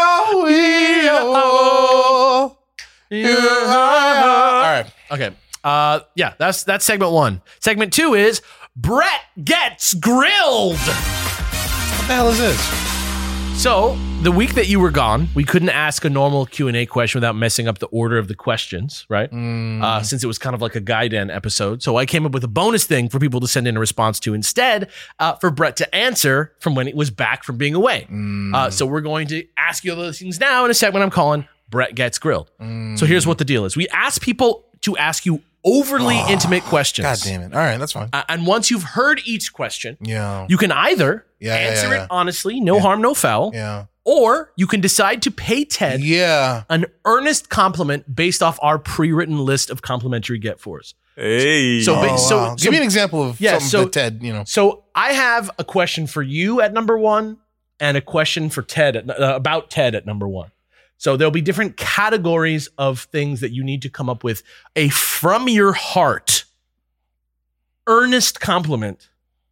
right. Okay. Yeah, that's segment 1. Segment 2 is Brett Gets Grilled. What the hell is this? So the week that you were gone, we couldn't ask a normal Q&A question without messing up the order of the questions, right? Since it was kind of like a Gaiden episode. So I came up with a bonus thing for people to send in a response to instead, for Brett to answer from when he was back from being away. So we're going to ask you those things now in a segment I'm calling Brett Gets Grilled. So here's what the deal is. We ask people to ask you overly intimate questions. God damn it. All right, that's fine. And once you've heard each question, Yeah. you can either Yeah, answer yeah. it honestly, no harm, no foul, Yeah. or you can decide to pay Ted Yeah. an earnest compliment based off our pre-written list of complimentary get fors. Hey. So, Wow. Give me an example of something that Ted, So I have a question for you at number 1 and a question for Ted about Ted at number 1. So there'll be different categories of things that you need to come up with a from your heart earnest compliment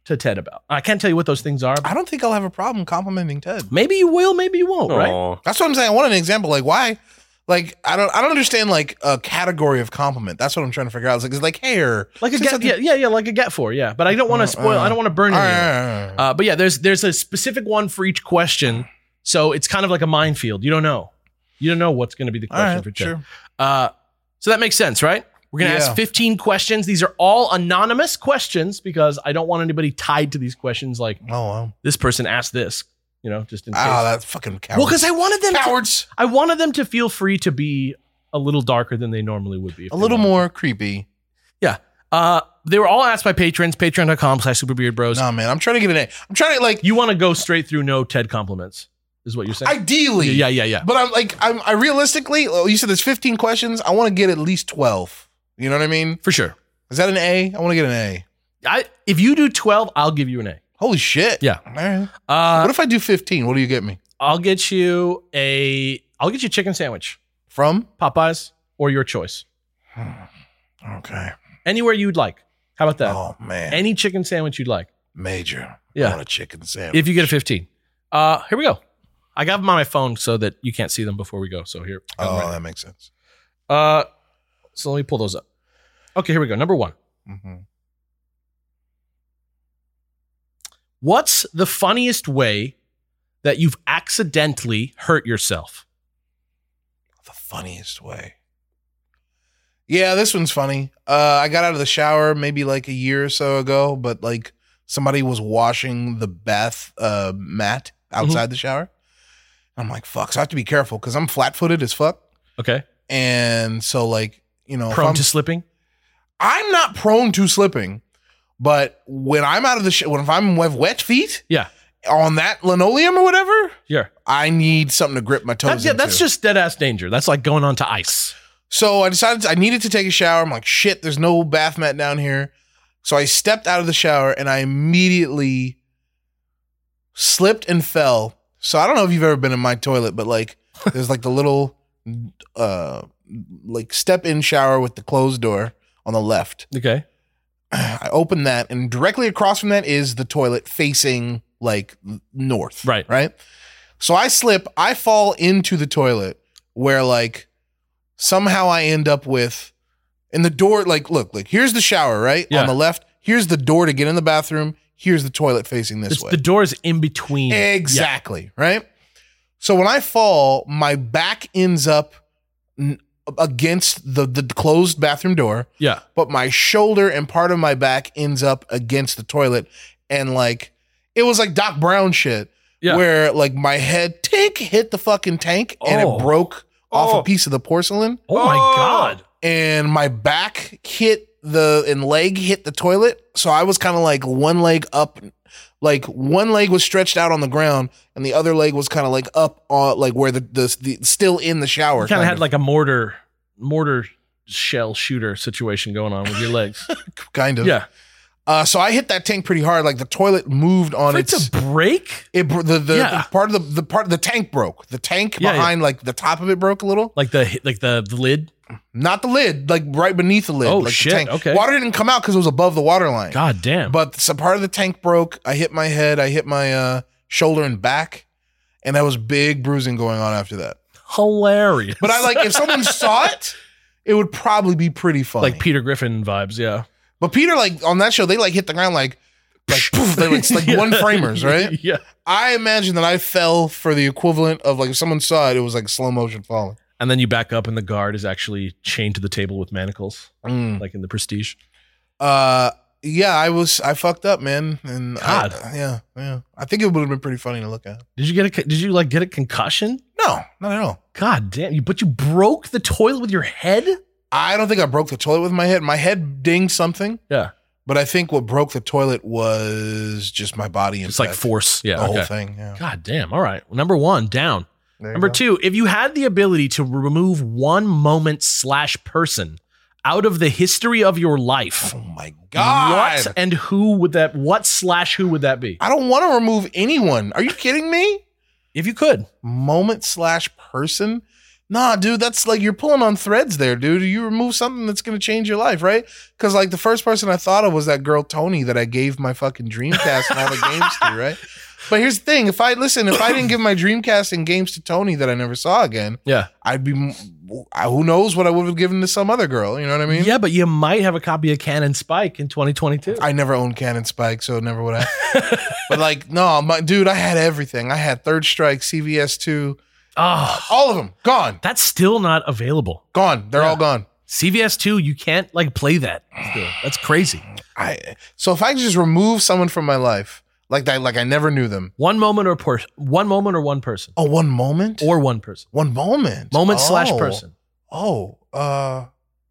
to Ted about. I can't tell you what those things are. I don't think I'll have a problem complimenting Ted. Maybe you will, maybe you won't, right? That's what I'm saying. I want an example. Like, why? Like, I don't understand like a category of compliment. That's what I'm trying to figure out. It's like hair, like a get, yeah, like a get for, yeah. But I don't want to spoil. I don't want to burn you. But yeah, there's a specific one for each question, so it's kind of like a minefield. You don't know what's going to be the question for Ted. Sure. So that makes sense, right? We're going to ask 15 questions. These are all anonymous questions because I don't want anybody tied to these questions. Like, this person asked this. Just in case. Oh, that's fucking cowards. Well, because I wanted them cowards. I wanted them to feel free to be a little darker than they normally would be. A little more creepy. Yeah. They were all asked by patrons, patreon.com/superbeardbros. No, man, I'm trying to get an A. I'm trying to like. You want to go straight through no Ted compliments, is what you're saying? Ideally. Yeah. But I realistically, you said there's 15 questions. I want to get at least 12. You know what I mean? For sure. Is that an A? I want to get an A. If you do 12, I'll give you an A. Holy shit. Yeah. All right. What if I do 15? What do you get me? I'll get you a chicken sandwich from Popeyes or your choice. Okay. Anywhere you'd like. How about that? Oh, man. Any chicken sandwich you'd like. Major. Yeah. I want a chicken sandwich. If you get a 15. Here we go. I got them on my phone so that you can't see them before we go. So here. That makes sense. So let me pull those up. Okay, here we go. Number 1. Mm-hmm. What's the funniest way that you've accidentally hurt yourself? The funniest way. Yeah, this one's funny. I got out of the shower maybe like a year or so ago, but like somebody was washing the bath mat outside the shower. I'm like, fuck. So I have to be careful because I'm flat-footed as fuck. Okay. And so like, prone to slipping? I'm not prone to slipping. But when I'm out of the if I'm with wet feet, on that linoleum or whatever, I need something to grip my toes into. That's just dead ass danger. That's like going onto ice. So I decided I needed to take a shower. I'm like, shit, there's no bath mat down here. So I stepped out of the shower and I immediately slipped and fell. So I don't know if you've ever been in my toilet, but like there's like the little like step in shower with the closed door on the left. Okay. I open that, and directly across from that is the toilet facing like north. Right. So I slip, I fall into the toilet where like somehow I end up with in the door. Like, look, here's the shower, right? On the left. Here's the door to get in the bathroom. Here's the toilet facing this way. The door is in between. Exactly. Yeah. Right. So when I fall, my back ends up against the closed bathroom door. Yeah. But my shoulder and part of my back ends up against the toilet. And like, it was like Doc Brown shit. Yeah. Where like my head hit the fucking tank and it broke off a piece of the porcelain. Oh my God. And my back hit leg hit the toilet. So I was kind of like one leg up, like one leg was stretched out on the ground and the other leg was kind of like up on like where the still in the shower. You kind of had like a mortar shell shooter situation going on with your legs. Kind of. Yeah. So I hit that tank pretty hard. Like the toilet moved on its a break. The tank broke. The tank behind like the top of it broke a little. Like the lid. Not the lid, like right beneath the lid. Oh like shit! The tank. Okay. Water didn't come out because it was above the water line. God damn! But some part of the tank broke. I hit my head. I hit my shoulder and back, and there was big bruising going on after that. Hilarious. But I like if someone saw it, it would probably be pretty funny. Like Peter Griffin vibes, yeah. But Peter, like on that show, they like hit the ground like poof, they like one framers, right? Yeah. I imagine that I fell for the equivalent of like if someone saw it, it was like slow motion falling. And then you back up and the guard is actually chained to the table with manacles, like in The Prestige. Yeah, I fucked up, man. And God. Yeah. I think it would have been pretty funny to look at. Did you get a concussion? No, not at all. God damn. But you broke the toilet with your head? I don't think I broke the toilet with my head. My head dinged something. Yeah. But I think what broke the toilet was just my body. It's like force. Yeah. The whole thing. Yeah. God damn. All right. Well, number 1, down. Number 2, if you had the ability to remove one moment / person out of the history of your life. Oh my God. What and who would that, / who would that be? I don't want to remove anyone. Are you kidding me? If you could. Moment / person. Nah, dude, that's like you're pulling on threads there, dude. You remove something that's going to change your life, right? Because like the first person I thought of was that girl Tony that I gave my fucking Dreamcast and all the games to, right? But here's the thing: if I didn't give my Dreamcast and games to Tony that I never saw again, Yeah. I'd be. Who knows what I would have given to some other girl? You know what I mean? Yeah, but you might have a copy of Canon Spike in 2022. I never owned Canon Spike, so never would I. But like, no, dude, I had everything. I had Third Strike, CVS2, all of them gone. That's still not available. Gone. They're all gone. CVS2, you can't like play that still. That's crazy. So if I could just remove someone from my life like that, like I never knew them. One moment or one person. Oh, one moment? Or one person. One moment. Moment slash person. One moment.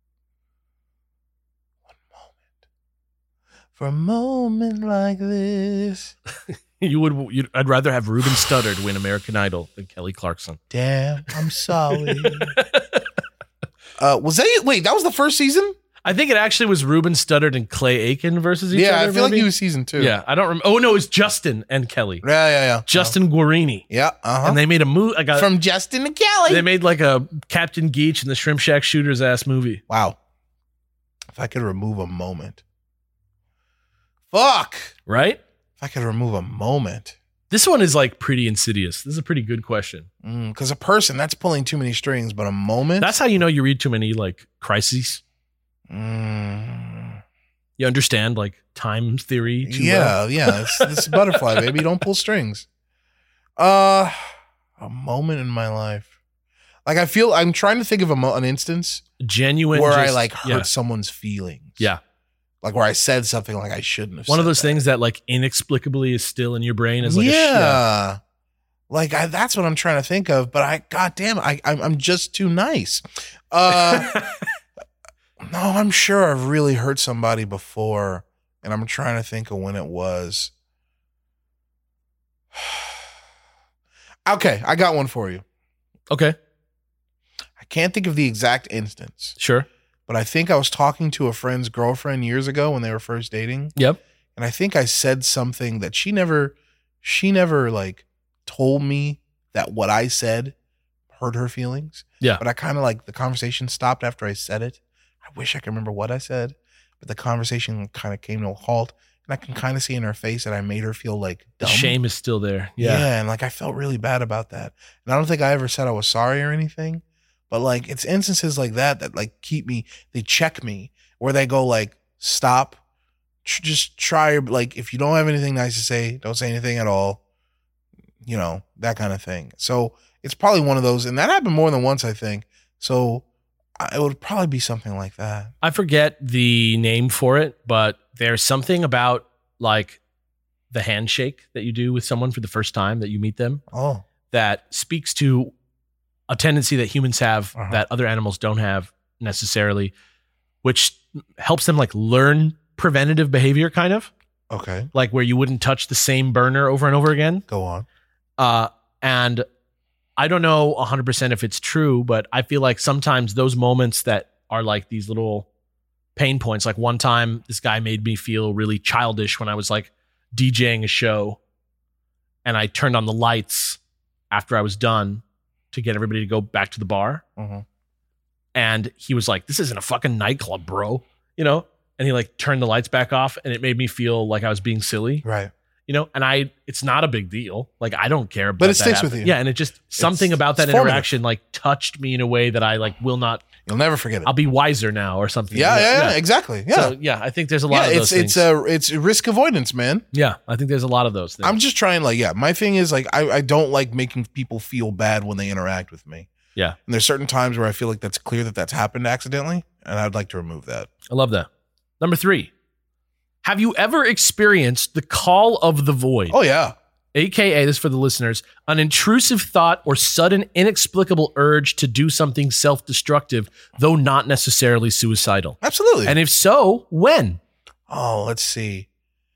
For a moment like this. I'd rather have Ruben Studdard win American Idol than Kelly Clarkson. Damn, I'm sorry. That was the first season? I think it actually was Ruben Studdard and Clay Aiken versus each other. Yeah, I feel like maybe? he was season 2. Yeah, I don't remember. Oh no, it was Justin and Kelly. Yeah. Justin Guarini. Yeah, And they made a movie. From Justin to Kelly. They made like a Captain Geach and the Shrimp Shack Shooters ass movie. Wow. If I could remove a moment. Fuck. Right? If I could remove a moment. This one is like pretty insidious. This is a pretty good question. Because a person, that's pulling too many strings, but a moment? That's how you know you read too many like crises. You understand like time theory too well. Yeah. It's butterfly, baby. Don't pull strings. A moment in my life. Like I'm trying to think of an instance genuine where I like hurt someone's feelings. Yeah. Like where I said something like I shouldn't have. One of those that. things that like inexplicably is still in your brain as like Like that's what I'm trying to think of, but goddamn, I'm just too nice. No, I'm sure I've really hurt somebody before, and I'm trying to think of when it was. Okay, I got one for you. Okay. I can't think of the exact instance, Sure. but I think I was talking to a friend's girlfriend years ago when they were first dating. Yep. And I think I said something that she never like told me that what I said hurt her feelings. Yeah. But I kind of like the conversation stopped after I said it. I wish I could remember what I said, but the conversation kind of came to a halt, and I can kind of see in her face that I made her feel like dumb. The shame is still there. Yeah. Yeah. And like, I felt really bad about that. And I don't think I ever said I was sorry or anything, but like, it's instances like that like they check me, where they go like, stop, just try, like, if you don't have anything nice to say, don't say anything at all, you know, that kind of thing. So it's probably one of those, and that happened more than once, I think. So it would probably be something like that. I forget the name for it, but there's something about like the handshake that you do with someone for the first time that you meet them. Oh, that speaks to a tendency that humans have that other animals don't have necessarily, which helps them like learn preventative behavior, kind of. Okay. Like where you wouldn't touch the same burner over and over again. Go on. And I don't know 100% if it's true, but I feel like sometimes those moments that are like these little pain points, like one time this guy made me feel really childish when I was like DJing a show and I turned on the lights after I was done to get everybody to go back to the bar. And he was like, this isn't a fucking nightclub, bro. You know? And he like turned the lights back off, and it made me feel like I was being silly. Right. You know, and it's not a big deal. Like, I don't care. But it sticks with you. Yeah. And it just, something about that interaction like touched me in a way that I like will not. You'll never forget it. I'll be wiser now or something. Yeah, exactly. Yeah. So, yeah, I think there's a lot of those things. It's risk avoidance, man. Yeah, I think there's a lot of those things. I'm just trying, like, my thing is, like, I don't like making people feel bad when they interact with me. Yeah. And there's certain times where I feel like that's clear that that's happened accidentally, and I'd like to remove that. I love that. Number 3. Have you ever experienced the call of the void? Oh, yeah. AKA, this is for the listeners, an intrusive thought or sudden inexplicable urge to do something self-destructive, though not necessarily suicidal? Absolutely. And if so, when? Oh, let's see.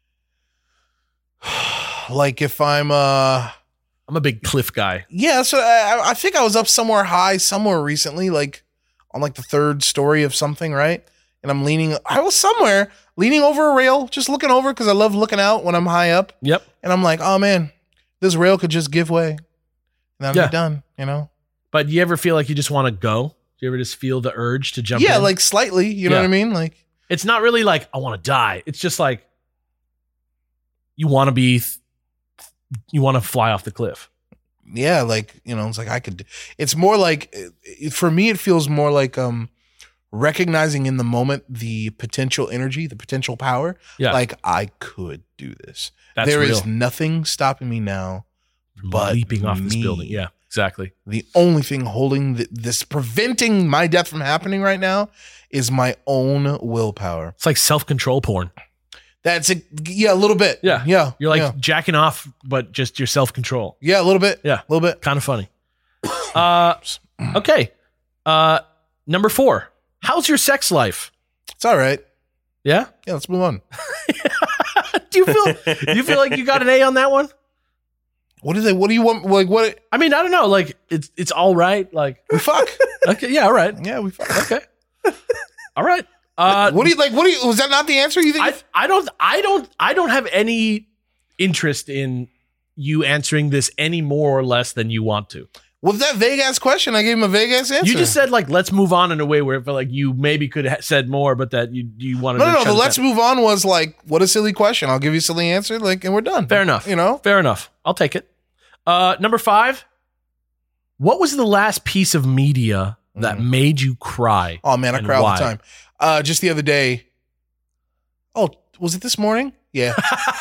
Like if I'm a big cliff guy. Yeah, so I think I was up somewhere high somewhere recently, like on like the 3rd story of something, right? And I was somewhere leaning over a rail, just looking over because I love looking out when I'm high up. Yep. And I'm like, oh man, this rail could just give way. And I'd be done, you know? But you ever feel like you just want to go? Do you ever just feel the urge to jump in? Yeah, like slightly. You know Yeah. what I mean? Like, it's not really like I want to die. It's just like you want to fly off the cliff. yeah, like, you know, it's like I could. It's more like, for me, it feels more like recognizing in the moment the potential energy, the potential power. Yeah. Like, I could do this. That's There real. is nothing stopping me now. But leaping off this me. building. Yeah, exactly. The only thing holding this, preventing my death from happening right now, is my own willpower. It's like self-control porn. That's a little bit. Yeah. Yeah. You're like yeah. jacking off, but just your self-control. Yeah, a little bit. Yeah. A little bit. Kind of funny. Okay. Number 4. How's your sex life? It's all right. Yeah? Yeah, let's move on. Do you feel like you got an A on that one? What do you want? Like, what? I mean, I don't know. Like it's all right. Like We fuck. okay, yeah, all right. Yeah, we fuck. Okay. All right. What do you like? Was that not the answer? You think? I don't have any interest in you answering this any more or less than you want to. Was that vague ass question? I gave him a vague ass answer. You just said like let's move on in a way where it felt like you maybe could have said more, but that you wanted to no. The shut it let's down. move on was like, what a silly question. I'll give you a silly answer, like, and we're done. Fair enough. You know. Fair enough. I'll take it. Number 5. What was the last piece of media that made you cry? Oh man, I and cry all why? the time. Just the other day. Oh, was it this morning? Yeah.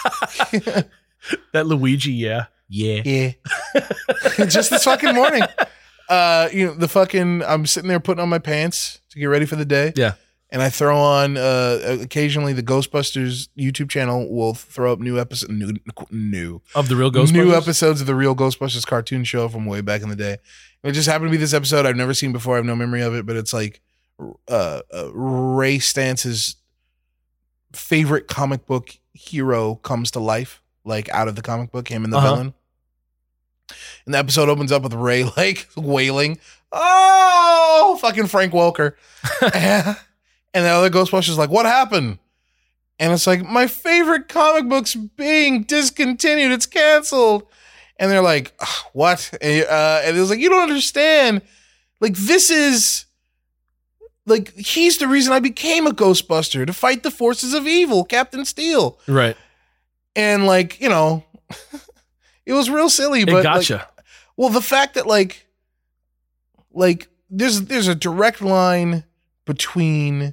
That Luigi, yeah. Yeah. Just this fucking morning. I'm sitting there putting on my pants to get ready for the day. Yeah. And I throw on, occasionally the Ghostbusters YouTube channel will throw up new episodes, new Of the real Ghostbusters? new episodes of the real Ghostbusters cartoon show from way back in the day. It just happened to be this episode I've never seen before. I have no memory of it, but it's like Ray Stance's favorite comic book hero comes to life, like out of the comic book, him and the villain. And the episode opens up with Ray like wailing, "Oh, fucking Frank Welker." And the other Ghostbusters like, "What happened?" And it's like, "My favorite comic book's being discontinued. It's canceled." And they're like, "What?" And it was like, "You don't understand. Like, this is like, he's the reason I became a Ghostbuster, to fight the forces of evil, Captain Steel." Right. And like, you know, it was real silly, but It gotcha. like, well, the fact that like there's a direct line between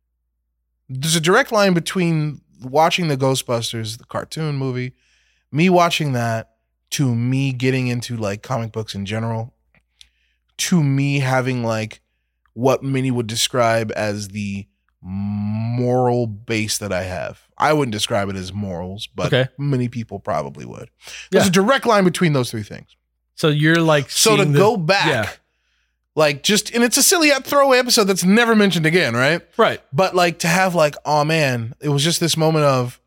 watching the Ghostbusters, the cartoon movie, me watching that, to me getting into like comic books in general, to me having like what many would describe as the moral base that I have. I wouldn't describe it as morals, but Okay. many people probably would. There's Yeah. a direct line between those three things. So you're like So to seeing go back, Yeah. like just, and it's a silly throwaway episode that's never mentioned again, right? Right. But like to have like, oh man, it was just this moment of,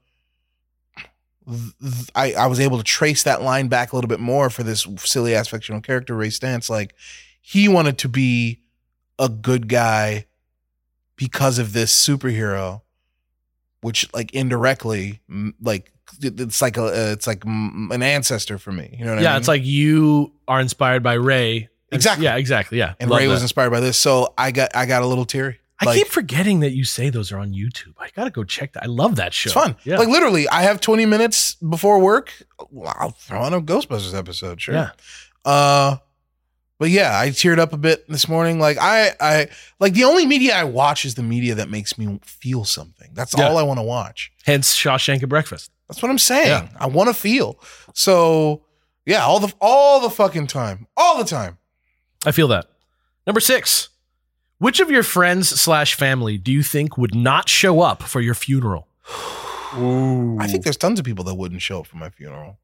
I was able to trace that line back a little bit more for this silly ass fictional character, Ray Stantz. Like, he wanted to be a good guy because of this superhero, which like indirectly, like it's like an ancestor for me. You know what I mean? Yeah, it's like you are inspired by Ray. Exactly. Yeah, exactly. Yeah. and Love Ray was that. inspired by this, so I got a little teary. I Like, keep forgetting that you say those are on YouTube. I gotta go check that. I love that show. it's fun. Yeah. Like literally, I have 20 minutes before work. I'll throw on a Ghostbusters episode. Sure. Yeah. But yeah, I teared up a bit this morning. Like I like the only media I watch is the media that makes me feel something. That's Yeah. all I want to watch. Hence Shawshank at Breakfast. That's what I'm saying. Yeah. I want to feel. So yeah, all the fucking time, all the time. I feel that. Number 6. Which of your friends / family do you think would not show up for your funeral? I think there's tons of people that wouldn't show up for my funeral.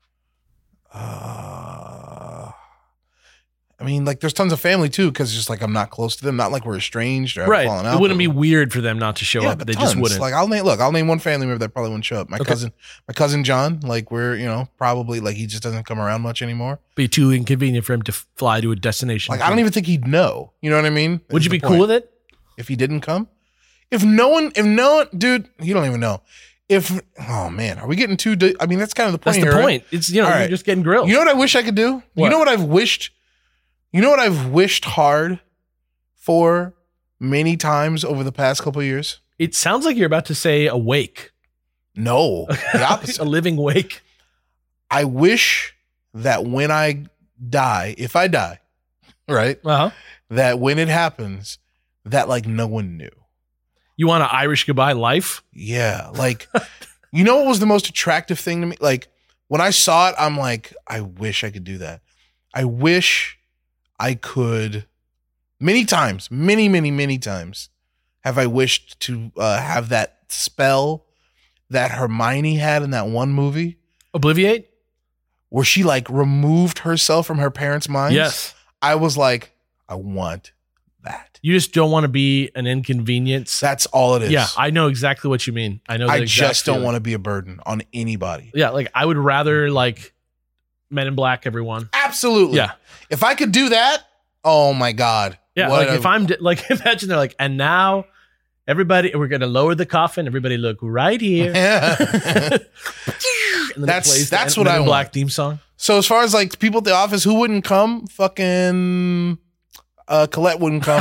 I mean, like, there's tons of family too, because just like I'm not close to them, not like we're estranged or have fallen out. It wouldn't be weird for them not to show up, but they just tons. wouldn't. Like, I'll name one family member that probably wouldn't show up. My cousin John. Like, we're probably like he just doesn't come around much anymore. Be too inconvenient for him to fly to a destination. Like, I don't even think he'd know. You know what I mean? Would Is you the be point. cool with it? If he didn't come? If no one, dude, you don't even know. Oh man, are we getting too? I mean, that's kind of the point. That's the here, right? point. It's All you're right. just getting grilled. You know what I wish I could do? What? You know what I've wished You know what I've wished hard for many times over the past couple of years? It sounds like you're about to say a wake. No, the opposite. A living wake. I wish that when I die, if I die, right, Uh-huh. that when it happens, that like no one knew. You want an Irish goodbye life? Yeah, like, you know what was the most attractive thing to me? Like, when I saw it, I'm like, I wish I could do that. I wish I could. Many times, many times, have I wished to have that spell that Hermione had in that one movie Obliviate? where she like removed herself from her parents' minds. Yes. I was like, I want that. You just don't want to be an inconvenience. That's all it is. Yeah, I know exactly what you mean. I know. I just don't want to be a burden on anybody. Yeah, like I would rather like Men in Black everyone. Absolutely. Yeah. If I could do that, oh my God. Yeah, What like a- if I'm like imagine they're like, and now everybody, we're gonna lower the coffin. Everybody look right here. Yeah. And then it plays That's the what Men I in Black want. theme song. So as far as like people at the office who wouldn't come, fucking Colette wouldn't come.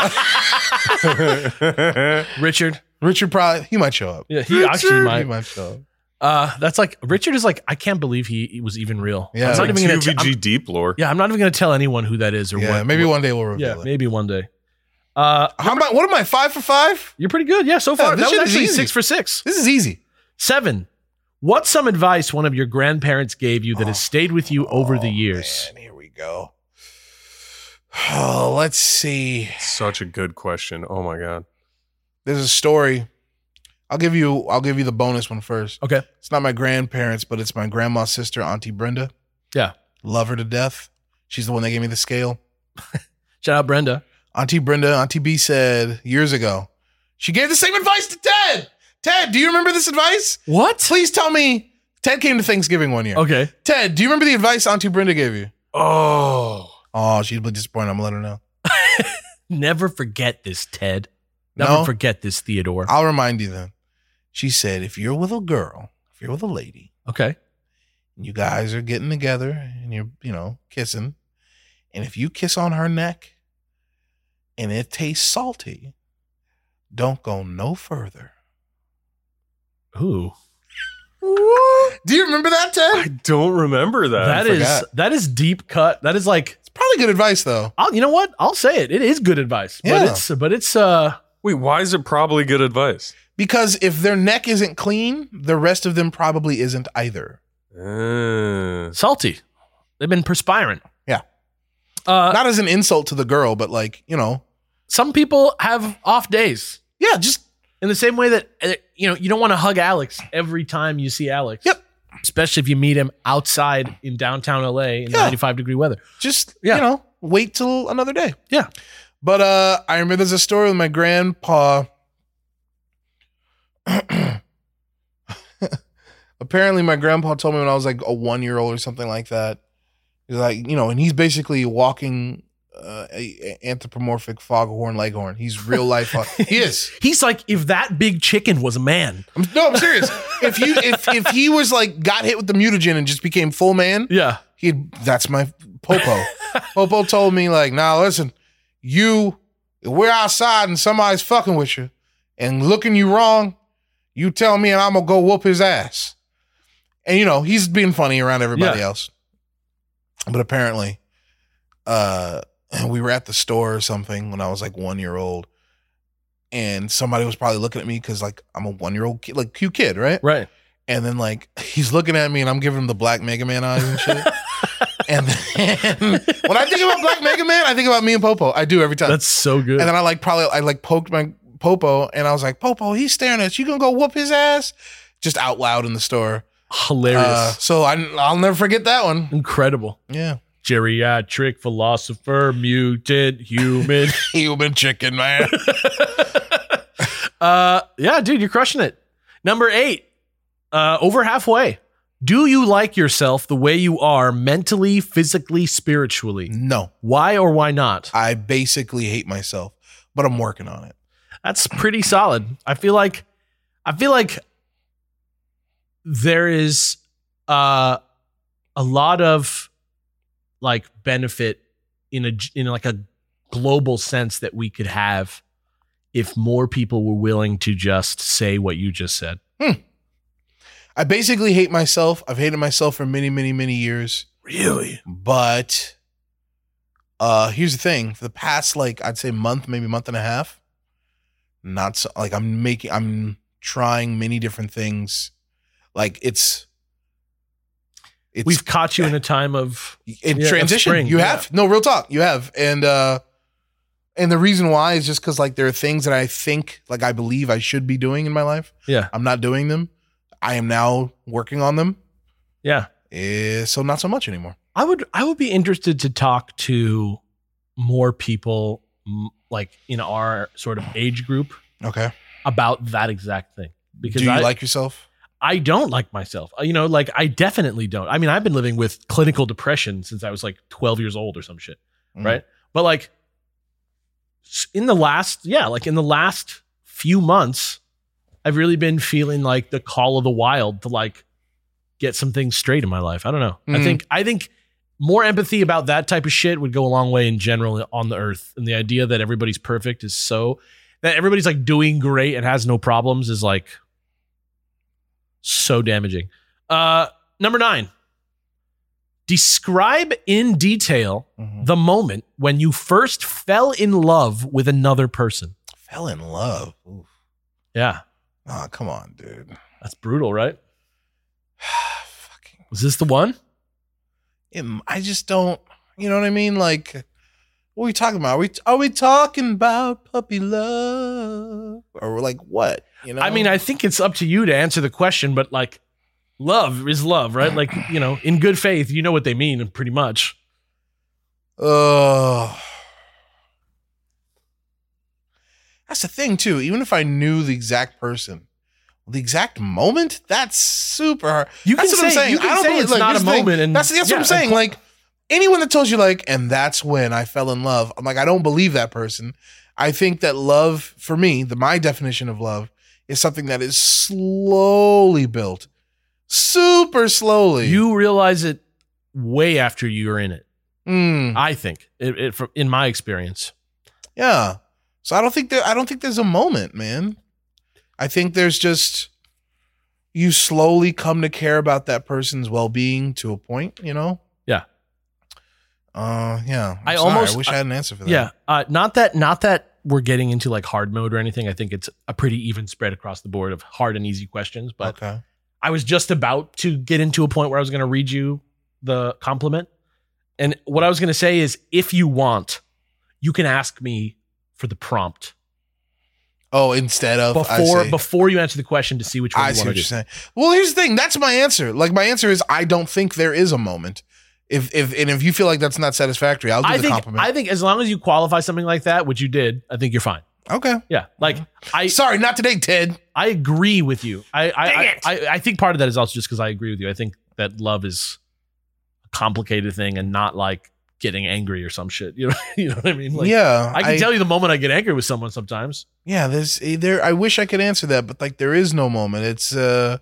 Richard. Richard probably, he might show up. Yeah, he actually He might. might show up. That's like Richard is like I can't believe he was even real. Yeah. I'm not even gonna TVG I'm- deep lore. yeah, I'm not even gonna tell anyone who that is or Yeah, what. maybe one day we'll reveal Yeah, it. maybe one day. How about, what am I, 5 for 5? You're pretty good. Yeah, so far. this That was shit is actually easy. 6 for 6. This is easy. 7. What's some advice one of your grandparents gave you that has stayed with you over the years? Man, here we go. Oh, let's see. Such a good question. Oh my God. There's a story. I'll give you the bonus one first. Okay. It's not my grandparents, but it's my grandma's sister, Auntie Brenda. Yeah. Love her to death. She's the one that gave me the scale. Shout out Brenda. Auntie Brenda, Auntie B said years ago, she gave the same advice to Ted. Ted, do you remember this advice? What? Please tell me. Ted came to Thanksgiving one year. Okay. Ted, do you remember the advice Auntie Brenda gave you? Oh. Oh, she'd be disappointed. I'm gonna let her know. Never forget this, Ted. Never No? forget this, Theodore. I'll remind you then. She said, if you're with a girl, if you're with a lady, Okay. and you guys are getting together and you're, kissing, and if you kiss on her neck and it tastes salty, don't go no further. Ooh. Do you remember that, Ted? I don't remember that. that is deep cut. That is like It's probably good advice, though. you know what? I'll say it. It is good advice. Yeah. But it's Wait, why is it probably good advice? Because if their neck isn't clean, the rest of them probably isn't either. salty. They've been perspiring. Yeah. Not Not as an insult to the girl, but like, some people have off days. yeah, just, In the same way that you don't want to hug Alex every time you see Alex. Yep. Especially if you meet him outside in downtown LA in Yeah. 95-degree weather. Yeah. Wait till another day. Yeah. But I remember there's a story with my grandpa. Apparently, my grandpa told me when I was like a 1-year-old or something like that. He's like, and he's basically walking a anthropomorphic foghorn leghorn. He's real life. He is. He's like, if that big chicken was a man. I'm serious. If he was like got hit with the mutagen and just became full man, Yeah. that's my Popo. Popo told me like, nah, listen, we're outside and somebody's fucking with you and looking you wrong, you tell me and I'm gonna go whoop his ass. And he's being funny around everybody Yeah. else. But apparently, we were at the store or something when I was like 1 year old, and somebody was probably looking at me because like I'm a 1-year-old kid, like cute kid, right? Right. And then like he's looking at me and I'm giving him the Black Mega Man eyes and shit. And then when I think about Black Mega Man, I think about me and Popo. I do every time. That's so good. And then I poked my Popo and I was like, Popo, he's staring at you. You gonna go whoop his ass? Just out loud in the store. Hilarious. So I'll never forget that one. Incredible. Yeah. Geriatric philosopher, mutant, human. Human chicken, man. Yeah, dude, you're crushing it. Number 8, over halfway. Do you like yourself the way you are mentally, physically, spiritually? No, Why or why not? I basically hate myself, but I'm working on it. That's pretty solid. I feel like there is a lot of like benefit in like a global sense that we could have if more people were willing to just say what you just said. I basically hate myself. I've hated myself for many, many, many years. Really? But here's the thing. For the past, like, I'd say month, maybe month and a half, not so, like I'm trying many different things. Like it's we've caught you in a time of transition. spring. You have. No, real talk. You have. And the reason why is just because like there are things that I think, like I believe I should be doing in my life. Yeah. I'm not doing them. I am now working on them. Yeah. So not so much anymore. I would be interested to talk to more people like in our sort of age group Okay. about that exact thing. Because Do you like yourself? I don't like myself. Like I definitely don't. I mean, I've been living with clinical depression since I was like 12 years old or some shit. Right. But like in the last few months, I've really been feeling like the call of the wild to like get some things straight in my life. I don't know. I think more empathy about that type of shit would go a long way in general on the earth. And the idea that everybody's perfect is that everybody's like doing great and has no problems is like so damaging. Number 9. Describe in detail the moment when you first fell in love with another person. Fell in love. Oof. Yeah. Oh, come on, dude. That's brutal, right? Was this the one? I just don't, you know what I mean? Like, what are we talking about? Are we talking about puppy love? Or like what? You know? I mean, I think it's up to you to answer the question, but like love is love, right? Like, in good faith, you know what they mean pretty much. That's the thing too. Even if I knew the exact person, the exact moment, that's super hard. That's what I'm saying. I don't believe it's not a moment. And that's what I'm saying. Like anyone that tells you like, and that's when I fell in love. I'm like, I don't believe that person. I think that love, for me, my definition of love is something that is slowly built, super slowly. You realize it way after you're in it. I think in my experience. Yeah. So I don't think there's a moment, man. I think there's just you slowly come to care about that person's well-being to a point, Yeah. Yeah. I wish I had an answer for that. Yeah. Not that we're getting into like hard mode or anything. I think it's a pretty even spread across the board of hard and easy questions. But okay. I was just about to get into a point where I was going to read you the compliment. And what I was going to say is, if you want, you can ask me for the prompt. Oh, instead of before you answer the question to see which one you want to do. Saying. Well, here's the thing. That's my answer. Like my answer is I don't think there is a moment. If you feel like that's not satisfactory, I'll do the compliment. I think as long as you qualify something like that, which you did, I think you're fine. Okay. Yeah. Like sorry, not today, Ted. I agree with you. I think part of that is also just because I agree with you. I think that love is a complicated thing and not like getting angry or some shit. You know what I mean? Like, yeah. I can tell you the moment I get angry with someone sometimes. Yeah, I wish I could answer that, but like there is no moment. It's a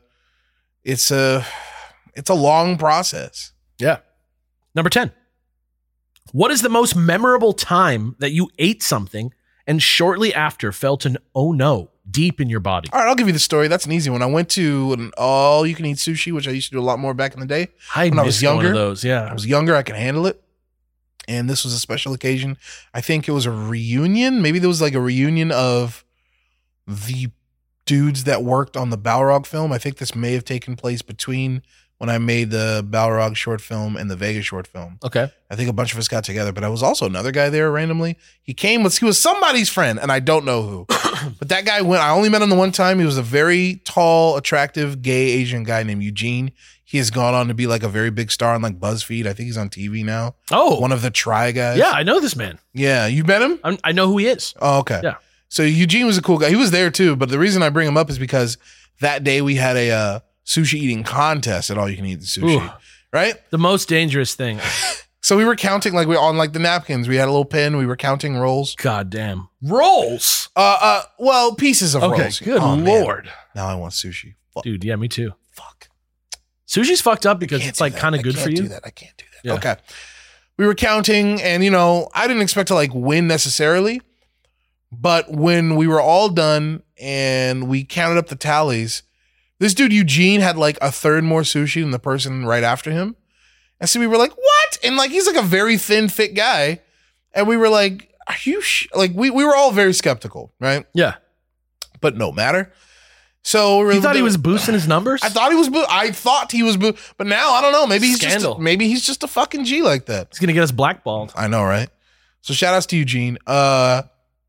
long process. Yeah. Number 10. What is the most memorable time that you ate something and shortly after felt an oh no deep in your body? All right, I'll give you the story. That's an easy one. I went to an all-you-can-eat sushi, which I used to do a lot more back in the day. When I was younger. One of those, yeah. I was younger. I could handle it. And this was a special occasion. I think it was a reunion. Maybe there was like a reunion of the dudes that worked on the Balrog film. I think this may have taken place between when I made the Balrog short film and the Vegas short film. Okay. I think a bunch of us got together, but I was also another guy there randomly. He was somebody's friend, and I don't know who. But that guy I only met him the one time. He was a very tall, attractive, gay Asian guy named Eugene. He has gone on to be like a very big star on like BuzzFeed. I think he's on TV now. Oh. One of the Try guys. Yeah, I know this man. Yeah. You met him? I know who he is. Oh, okay. Yeah. So Eugene was a cool guy. He was there too, but the reason I bring him up is because that day we had a sushi eating contest at All You Can Eat Sushi. Ooh. Right? The most dangerous thing. So we were counting like on like the napkins. We had a little pen. We were counting rolls. God damn. Rolls? Well, pieces of rolls. Okay, good Lord. Man. Now I want sushi. Fuck. Dude, yeah, me too. Fuck. Sushi's fucked up because it's like kind of good for you. I can't do that. Yeah. Okay. we were counting, and I didn't expect to like win necessarily, but when we were all done and we counted up the tallies, this dude Eugene had like a third more sushi than the person right after him. And so we were like, what? And like, he's like a very thin, fit guy. And we were like, are you like, we were all very skeptical, right? Yeah. But no matter. So you thought he was boosting his numbers? I thought he was but now I don't know. Maybe he's just a fucking G like that. He's gonna get us blackballed. I know, right? So shout outs to Eugene. I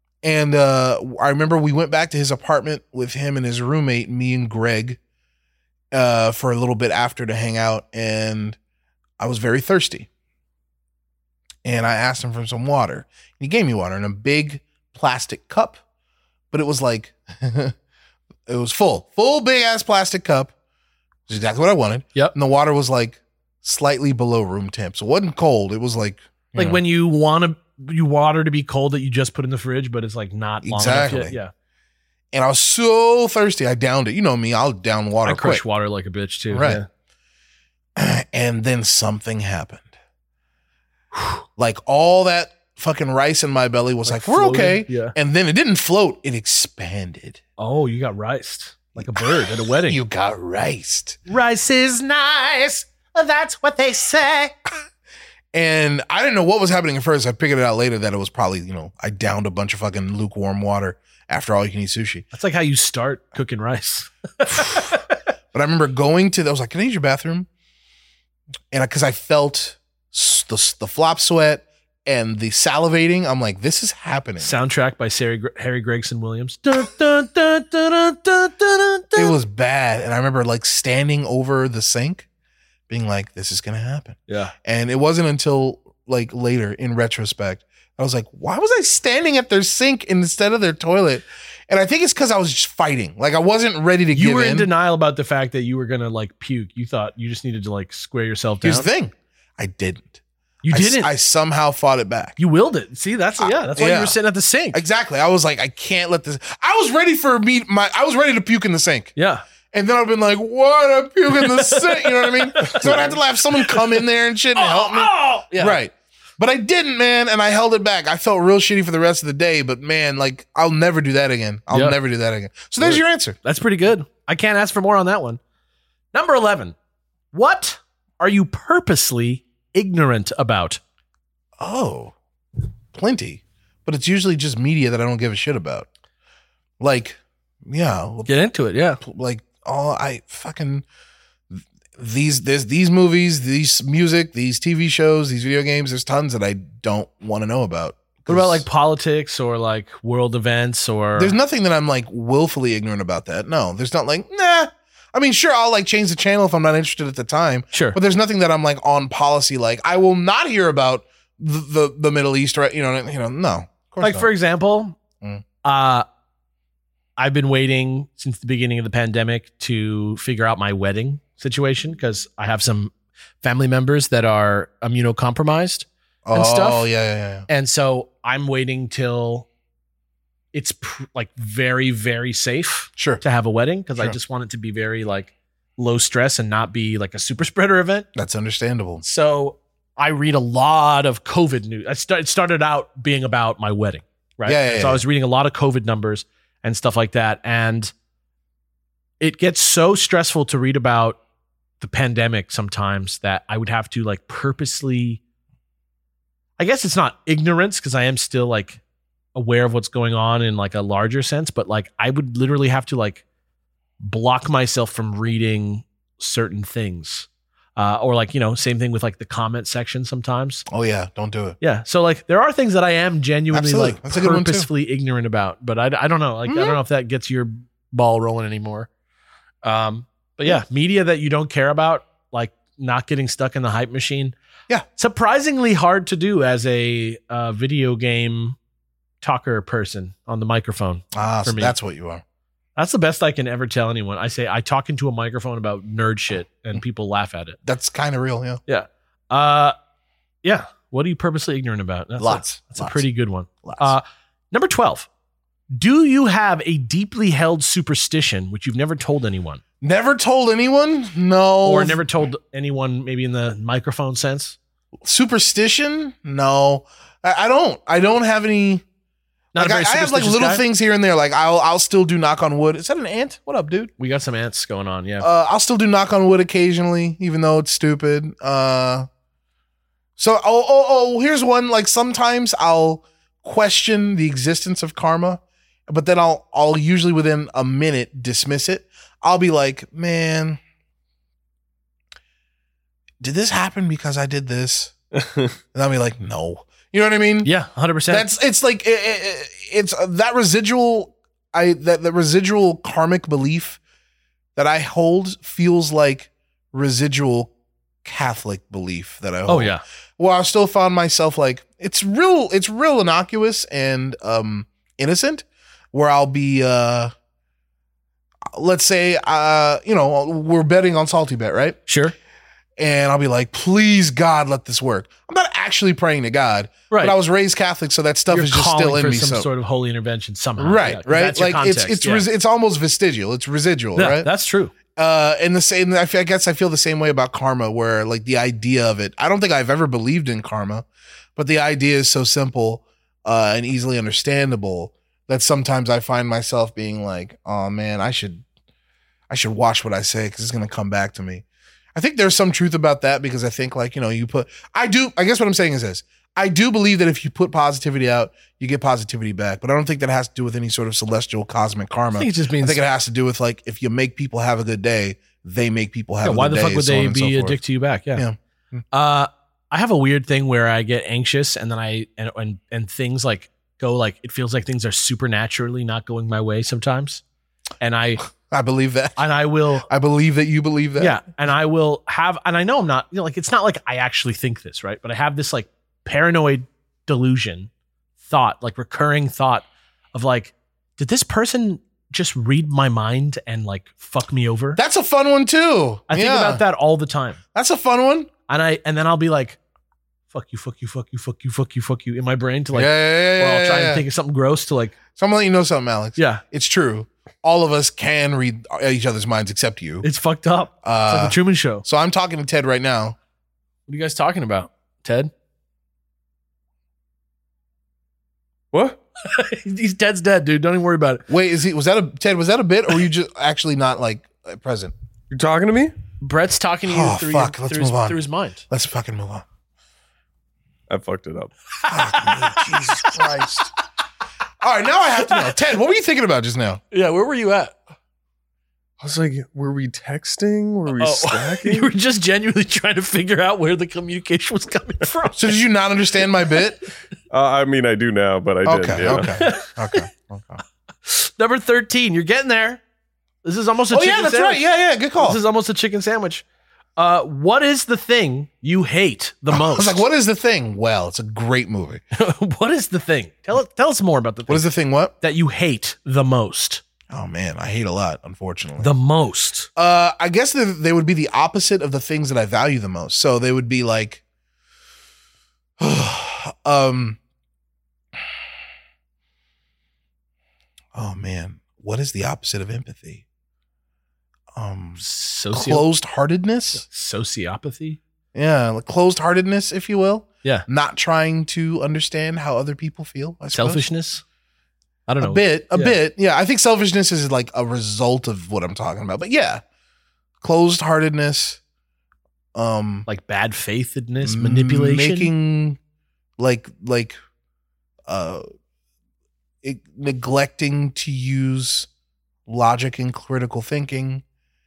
remember we went back to his apartment with him and his roommate, me and Greg, for a little bit after to hang out, and I was very thirsty. And I asked him for some water. He gave me water in a big plastic cup, but it was like it was full big ass plastic cup. Which is exactly what I wanted. Yep. And the water was like slightly below room temp. So it wasn't cold. It was like when you want water to be cold that you just put in the fridge, but it's like not long enough yet. Yeah. And I was so thirsty, I downed it. You know me, I'll down water I crush quick. water like a bitch too. Right. Yeah. And then something happened. Like all that fucking rice in my belly was like we're floated? okay. Yeah. And then it didn't float, it expanded. Oh, you got riced like a bird at a wedding. You got riced. Rice is nice. That's what they say. And I didn't know what was happening at first. I figured it out later that it was probably, I downed a bunch of fucking lukewarm water after all you can eat sushi. That's like how you start cooking rice. But I remember going I was like, can I use your bathroom? And because I felt the flop sweat and the salivating, I'm like, this is happening. Soundtrack by Harry Gregson Williams. Dun, dun, dun, dun, dun, dun, dun, dun. It was bad. And I remember like standing over the sink being like, this is going to happen. Yeah. And it wasn't until like later in retrospect, I was like, why was I standing at their sink instead of their toilet? And I think it's because I was just fighting. Like I wasn't ready to give in. You were in denial about the fact that you were going to like puke. You thought you just needed to like square yourself down. Here's the thing. I didn't. You didn't? I somehow fought it back. You willed it. See, that's why you were sitting at the sink. Exactly. I was like, I can't let this. I was ready I was ready to puke in the sink. Yeah. And then I've been like, what? I puke in the sink. You know what I mean? So I'd have to have someone come in there and shit and help me. Yeah. Right. But I didn't, man. And I held it back. I felt real shitty for the rest of the day. But man, like, I'll never do that again. I'll never do that again. So there's your answer. That's pretty good. I can't ask for more on that one. Number 11. What are you purposely ignorant about? Oh, plenty. But it's usually just media that I don't give a shit about. Like, yeah. Get into it, yeah. Like, these movies, these music, these TV shows, these video games, there's tons that I don't want to know about. What about like politics or like world events or? There's nothing that I'm like willfully ignorant about that. No, there's not like, nah. I mean, sure, I'll like change the channel if I'm not interested at the time. Sure. But there's nothing that I'm like on policy. Like I will not hear about the Middle East, right? No. Of course like not. for example, I've been waiting since the beginning of the pandemic to figure out my wedding situation because I have some family members that are immunocompromised and stuff. Oh, yeah. And so I'm waiting till it's like very, very safe to have a wedding because I just want it to be very like low stress and not be like a super spreader event. That's understandable. So I read a lot of COVID news. It started out being about my wedding, right? Yeah. So I was reading a lot of COVID numbers and stuff like that. And it gets so stressful to read about the pandemic sometimes that I would have to like purposely, I guess it's not ignorance because I am still like aware of what's going on in like a larger sense, but like I would literally have to like block myself from reading certain things. Or like, same thing with like the comment section sometimes. Oh yeah, don't do it. Yeah. So like there are things that I am genuinely Absolutely. like That's a good one, too. purposefully ignorant about, but I don't know. Like I don't know if that gets your ball rolling anymore. But yeah, media that you don't care about, like not getting stuck in the hype machine. Yeah. Surprisingly hard to do as a video game talker person on the microphone. So me. that's what you are. That's the best I can ever tell anyone. I say I talk into a microphone about nerd shit and people laugh at it. That's kind of real, yeah. Yeah. Yeah. What are you purposely ignorant about? That's a pretty good one. Number 12. Do you have a deeply held superstition which you've never told anyone? Never told anyone? No. Or never told anyone maybe in the microphone sense? Superstition? No, I don't. I don't have any. Not Like, a very I have like superstitious little guy? things here and there. Like I'll still do knock on wood. Is that an ant? What up, dude? We got some ants going on. Yeah. I'll still do knock on wood occasionally, even though it's stupid. Here's one. Like sometimes I'll question the existence of karma, but then I'll usually within a minute dismiss it. I'll be like, man, did this happen because I did this? And I'll be like, no. You know what I mean? Yeah, 100%. It's like it's that residual that residual karmic belief that I hold feels like residual Catholic belief that I hold. Oh yeah. Well, I still found myself like it's real innocuous and innocent, where I'll be let's say we're betting on Salty Bet, right? Sure. And I'll be like, please God, let this work. I'm not actually praying to God, Right. but I was raised Catholic, so that stuff You're is just calling still in for me. some sort of holy intervention somehow. right, Yeah, 'cause right. that's your Like context, yeah. it's almost vestigial. It's residual, Yeah, right? that's true. And the same. I guess I feel the same way about karma, where like the idea of it. I don't think I've ever believed in karma, but the idea is so simple and easily understandable that sometimes I find myself being like, "Oh man, I should watch what I say because it's gonna come back to me." I think there's some truth about that because I think like I guess what I'm saying is this. I do believe that if you put positivity out, you get positivity back, but I don't think that has to do with any sort of celestial cosmic karma. I think it just means. I think it has to do with like if you make people have a good day, they make people have a good day. Why the fuck would so on they and so be a forth. dick to you back? Yeah. Yeah. I have a weird thing where I get anxious and then and things like go like it feels like things are supernaturally not going my way sometimes, and I believe that. I will. I believe that you believe that. Yeah, and I will have, and I know I'm not, like, it's not like I actually think this, right? But I have this like paranoid delusion thought, like recurring thought of like, did this person just read my mind and like fuck me over? That's a fun one too. I think about that all the time. That's a fun one. And then I'll be like, fuck you, fuck you, fuck you, fuck you, fuck you, fuck you in my brain to like, yeah, or I'll try and think of something gross to like, So I'm gonna let you know something, Alex. yeah, It's true. All of us can read each other's minds except you. it's fucked up. It's like the Truman Show. So I'm talking to Ted right now. What are you guys talking about, Ted? What? Ted's dead, dude. Don't even worry about it. Wait, was that a bit, or were you just actually not like present? You're talking to me? Brett's talking to you Oh, through, fuck. Let's through, his, move on. through his mind. Let's fucking move on. I fucked it up. Fuck me, Jesus Christ. All right, now I have to know. Ted, what were you thinking about just now? Yeah, where were you at? I was like, were we texting? Were we stacking? You were just genuinely trying to figure out where the communication was coming from. So did you not understand my bit? I mean, I do now, but I didn't. Yeah. Okay. Number 13. You're getting there. This is almost a Oh chicken yeah, that's sandwich. right. Yeah, good call. This is almost a chicken sandwich. What is the thing you hate the I most? was like, what is the thing? Well, it's a great movie. What is the thing? Tell us more about the thing What is the thing? What? that you hate the most. Oh man, I hate a lot, unfortunately. The most. I guess they would be the opposite of the things that I value the most. So they would be like, oh man, what is the opposite of empathy? Closed-heartedness. Sociopathy. Yeah, like closed-heartedness, if you will. Yeah. Not trying to understand how other people feel. I suppose. Selfishness. I don't know. A bit. Yeah, I think selfishness is like a result of what I'm talking about. But yeah, closed-heartedness. Like bad faithedness, manipulation, making neglecting to use logic and critical thinking,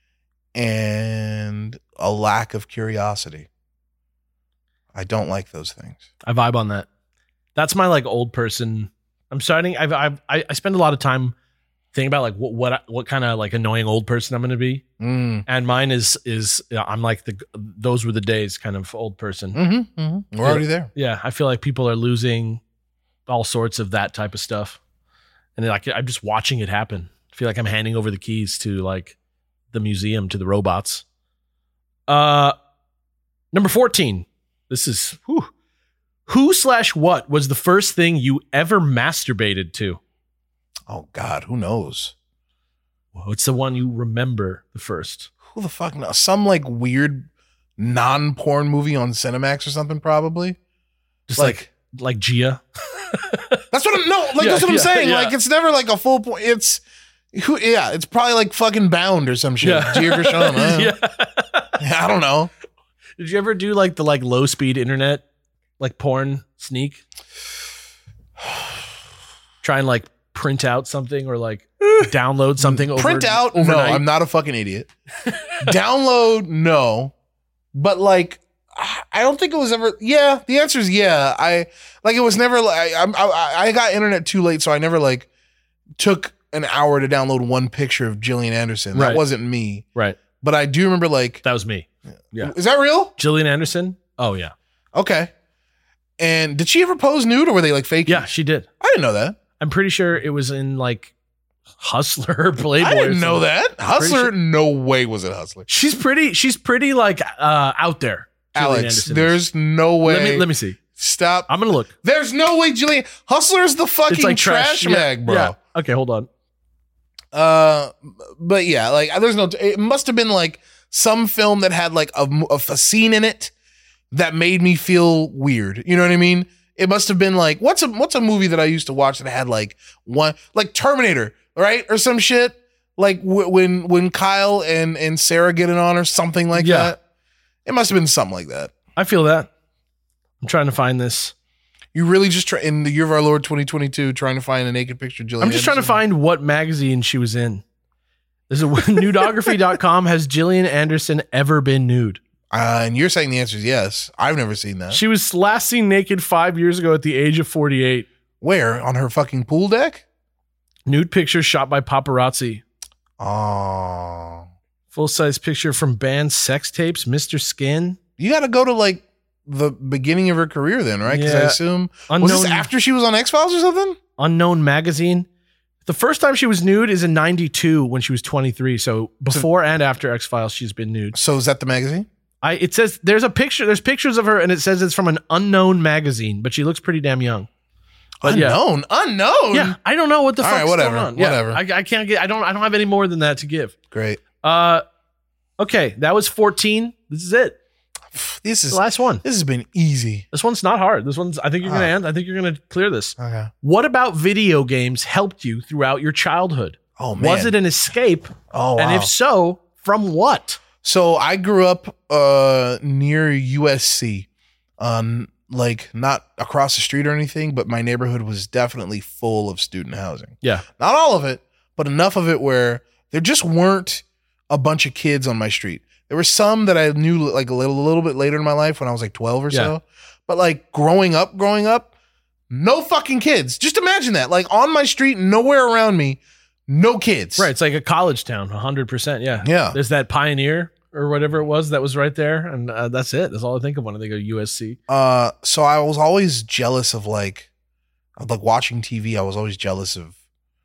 and a lack of curiosity. I don't like those things. I vibe on that. That's my like old person. I'm starting. I spend a lot of time thinking about like what kind of like annoying old person I'm going to be, and mine is I'm like those were the days kind of old person. We're already there. Yeah, I feel like people are losing all sorts of that type of stuff, and like I'm just watching it happen. I feel like I'm handing over the keys to like the museum to the robots. Number 14. This is who/what was the first thing you ever masturbated to? Oh God, who knows? What's the one you remember the first? Who the fuck knows? Some like weird non-porn movie on Cinemax or something, probably. Just like Gia. That's what I'm that's what I'm saying. Like, it's never like a full point. It's probably like fucking Bound or some shit. Yeah. Gia Gershon. I don't know. Did you ever do like the low speed internet, like porn sneak? Try and like print out something or like download something overnight. No, I'm not a fucking idiot. Download, no. But like, I don't think it was ever. Yeah, the answer is yeah. It was never like I got internet too late, so I never like took an hour to download one picture of Gillian Anderson. That wasn't me. Right. But I do remember like that was me. Yeah. Is that real? Gillian Anderson? Oh yeah. Okay. And did she ever pose nude, or were they like fake? Yeah, she did. I didn't know that. I'm pretty sure it was in like Hustler, Playboy. I didn't know that. Hustler, no way was it Hustler. She's pretty like out there. Gillian Alex, Anderson there's no way. Let me see. Stop. I'm gonna look. There's no way Gillian Hustler's the fucking It's like trash mag, bro. Yeah. Okay, hold on. But yeah, like there's no. It must have been like some film that had like a scene in it that made me feel weird. You know what I mean? It must have been like what's a movie that I used to watch that had like one like Terminator, right, or some shit like when Kyle and Sarah get it on or something like that. It must have been something like that. I feel that. I'm trying to find this. You really just try in the year of our Lord 2022 trying to find a naked picture of Gillian I'm just trying to find what magazine she was in. This is nudography.com. Has Gillian Anderson ever been nude? And you're saying the answer is yes. I've never seen that. She was last seen naked 5 years ago at the age of 48. Where? On her fucking pool deck? Nude pictures shot by paparazzi. Oh. Full-size picture from band Sex Tapes, Mr. Skin. You got to go to like the beginning of her career then, right? Because I assume was this after she was on X-Files or something? Unknown Magazine. The first time she was nude is in 92 when she was 23. So before and after X-Files, she's been nude. So is that the magazine? It says there's pictures of her and it says it's from an unknown magazine, but she looks pretty damn young. But unknown. Yeah, I don't know what the fuck's whatever, going on. Whatever. Yeah, I can't get. I don't have any more than that to give. Great. Okay, that was 14. This is it. This is the last one. This has been easy. This one's not hard. This one's. I think you're gonna end. I think you're gonna clear this. Okay. What about video games helped you throughout your childhood? Oh man, was it an escape? Oh, wow. And if so, from what? So I grew up near USC, like not across the street or anything, but my neighborhood was definitely full of student housing. Yeah, not all of it, but enough of it where there just weren't a bunch of kids on my street. There were some that I knew like a little bit later in my life when I was like 12 or so. But like growing up, no fucking kids. Just imagine that. Like on my street, nowhere around me, no kids. Right. It's like a college town, 100%. Yeah. Yeah. There's that Pioneer or whatever it was that was right there. And that's it. That's all I think of when I think of USC. So I was always jealous of like watching TV. I was always jealous of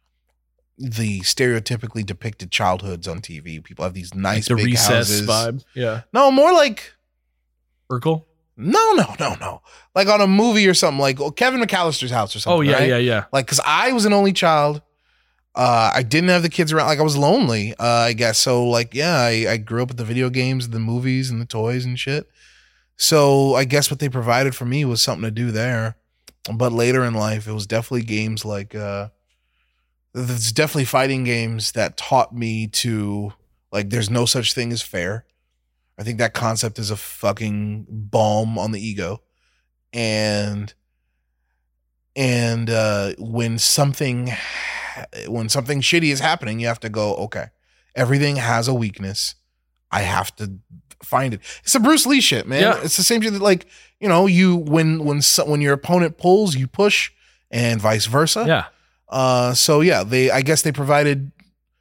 the stereotypically depicted childhoods on TV. People have these nice like the big Recess houses. Vibe. Yeah. No, more like Urkel. No. Like on a movie or something, like Kevin McAllister's house or something. Oh yeah, right? yeah. Like, cause I was an only child. I didn't have the kids around. Like I was lonely, I guess. So like, yeah, I grew up with the video games, the movies and the toys and shit. So I guess what they provided for me was something to do there. But later in life, it was definitely games like, there's definitely fighting games that taught me to like, there's no such thing as fair. I think that concept is a fucking balm on the ego. And when something shitty is happening, you have to go, okay, everything has a weakness. I have to find it. It's a Bruce Lee shit, man. Yeah. It's the same shit that like, you know, when your opponent pulls, you push and vice versa. Yeah. So yeah, I guess they provided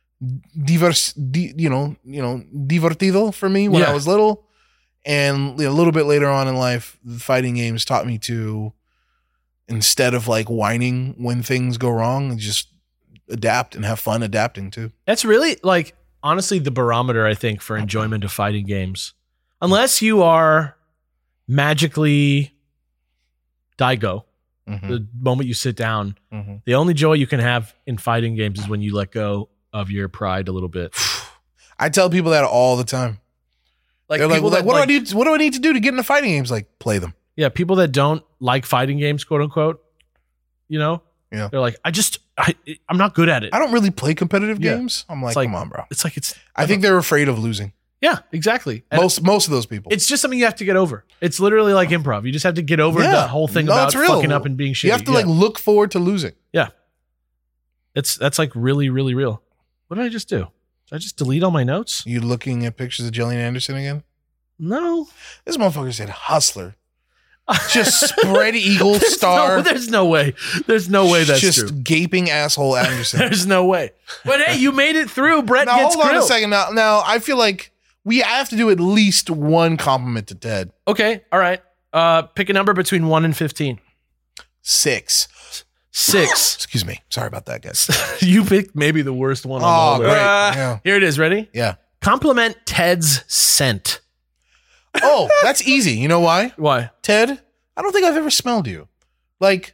divertido for me when I was little, and a little bit later on in life, the fighting games taught me to, instead of like whining when things go wrong, just adapt and have fun adapting too. That's really like honestly the barometer I think for enjoyment of fighting games, unless you are magically Daigo. Mm-hmm. The moment you sit down, the only joy you can have in fighting games is when you let go of your pride a little bit. I tell people that all the time. Like They're like, people that what do I need to do to get into fighting games? Like, play them. Yeah, people that don't like fighting games, quote unquote. You know, Yeah. they're like, I'm not good at it. I don't really play competitive Yeah. games. I'm like, It's like- come on, bro. It's like it's. I think they're afraid of losing. Yeah, exactly. And Most of those people. it's just something you have to get over. It's literally like improv. You just have to get over Yeah. the whole thing No, about it's real. fucking up and being shitty. You have to Yeah. like look forward to losing. That's like really, really real. What did I just do? Did I just delete all my notes? You looking at pictures of Gillian Anderson again? No. This motherfucker said hustler. Just spread eagle star. There's no way. There's no way that's just true. gaping asshole Anderson. There's no way. But hey, you made it through. Brett Now gets hold on grilled. a second. Now I feel like we have to do at least one compliment to Ted. Okay. All right. Pick a number between 1 and 15. 6. 6. Excuse me. Sorry about that, guys. You picked maybe the worst one on the Oh, whole great. list. Yeah. Here it is. Ready? Yeah. Compliment Ted's scent. Oh, that's easy. You know why? Why? Ted, I don't think I've ever smelled you. Like,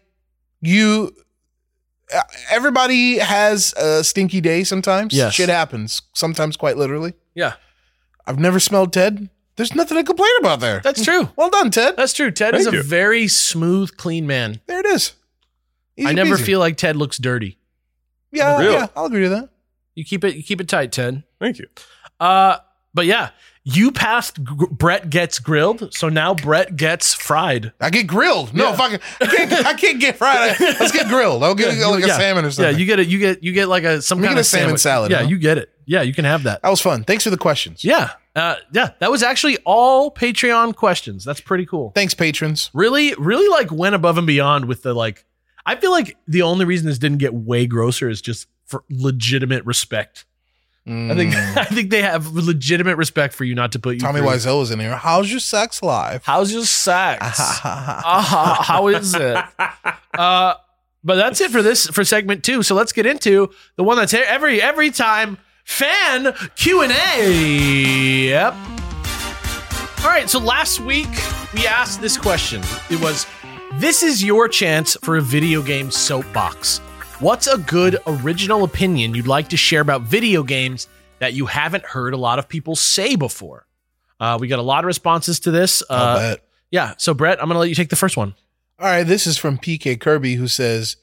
everybody has a stinky day sometimes. Yes. Shit happens, sometimes quite literally. Yeah, I've never smelled Ted. There's nothing to complain about there. that's true. Well done, Ted. That's true. Ted is Thank a you. very smooth, clean man. There it is. Easy I never peasy. feel like Ted looks dirty. Yeah, Really? yeah, I'll agree with that. You keep it tight, Ted. Thank you. But yeah, you passed Brett gets grilled, so now Brett gets fried. I get grilled. No, Yeah. fucking, I can't get fried. Let's get grilled. I'll get like a Yeah. salmon or Yeah, something. you get like some Make kind it of a salmon sandwich. salad, Yeah, huh? you get it. Yeah, you can have that. That was fun. Thanks for the questions. Yeah, that was actually all Patreon questions. That's pretty cool. Thanks, patrons. Really like went above and beyond with the like. I feel like the only reason this didn't get way grosser is just for legitimate respect. I think they have legitimate respect for you not to put you. Tommy through. Wiseau was in here. How's your sex life? How's your sex? How is it? But that's it for segment 2. So let's get into the one that's every time fan Q&A. Yep. All right. So last week we asked this question. It was, this is your chance for a video game soapbox. What's a good original opinion you'd like to share about video games that you haven't heard a lot of people say before? We got a lot of responses to this. I'll bet. Yeah. So, Brett, I'm going to let you take the first one. All right, this is from PK Kirby, who says,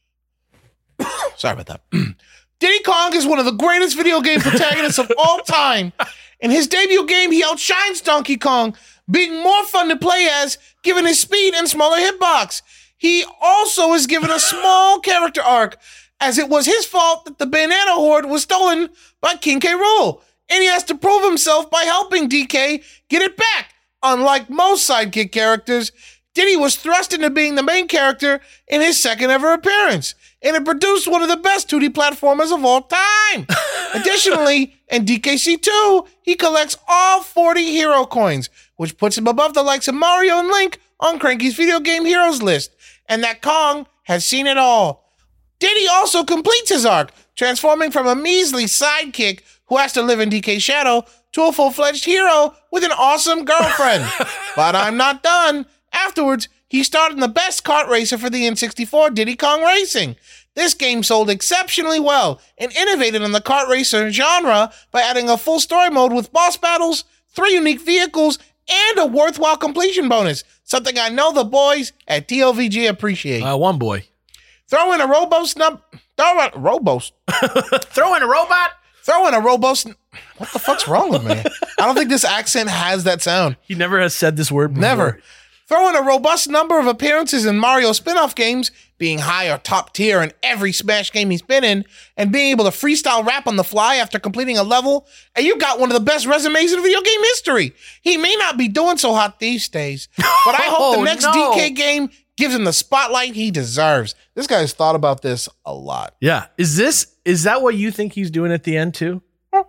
sorry about that. Diddy Kong is one of the greatest video game protagonists of all time. In his debut game, he outshines Donkey Kong, being more fun to play as, given his speed and smaller hitbox. He also is given a small character arc, as it was his fault that the Banana Horde was stolen by King K. Rool, and he has to prove himself by helping DK get it back. Unlike most sidekick characters, Diddy was thrust into being the main character in his second ever appearance, and it produced one of the best 2D platformers of all time. Additionally, in DKC 2, he collects all 40 hero coins, which puts him above the likes of Mario and Link on Cranky's Video Game Heroes list, and that Kong has seen it all. Diddy also completes his arc, transforming from a measly sidekick who has to live in DK's shadow to a full-fledged hero with an awesome girlfriend. But I'm not done. Afterwards, he starred in the best kart racer for the N64, Diddy Kong Racing. This game sold exceptionally well and innovated in the kart racer genre by adding a full story mode with boss battles, 3 unique vehicles, and a worthwhile completion bonus, something I know the boys at TOVG appreciate. One boy. Throw in a Robos Robos. Throw in a robot. Throw in a Robos. What the fuck's wrong with me? I don't think this accent has that sound. He never has said this word before. Never. Throw in a robust number of appearances in Mario spin-off games, being high or top tier in every Smash game he's been in, and being able to freestyle rap on the fly after completing a level, and you got one of the best resumes in video game history. He may not be doing so hot these days, but I hope the next no. DK game gives him the spotlight he deserves. This guy's thought about this a lot. Yeah. Is that what you think he's doing at the end too?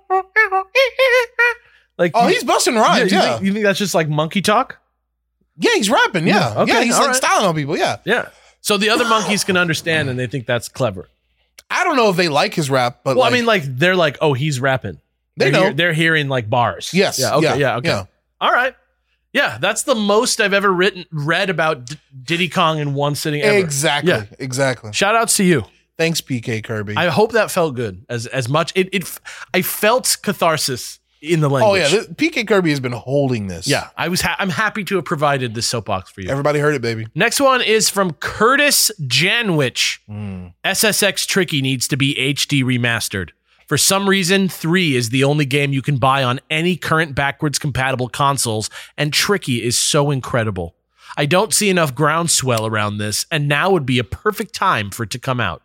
Like, Oh, he's busting rhymes, yeah. You think that's just like monkey talk? Yeah, he's rapping, yeah. Yeah, okay, Yeah, he's all like right. styling on people, yeah. Yeah. So the other monkeys can understand and they think that's clever. I don't know if they like his rap, but Well, I mean, like they're like, oh, he's rapping. They They're know. they're hearing like bars. Yes. Yeah. Okay. Yeah. Okay. Yeah. All right. Yeah, that's the most I've ever read about Diddy Kong in one sitting ever. Exactly. Yeah. Exactly. Shout outs to you. Thanks, PK Kirby. I hope that felt good as much. I felt catharsis in the language. Oh yeah, PK Kirby has been holding this. Yeah, I'm happy to have provided this soapbox for you. Everybody heard it, baby. Next one is from Curtis Janwich. SSX Tricky needs to be HD remastered. For some reason, 3 is the only game you can buy on any current backwards compatible consoles, and Tricky is so incredible. I don't see enough groundswell around this, and now would be a perfect time for it to come out.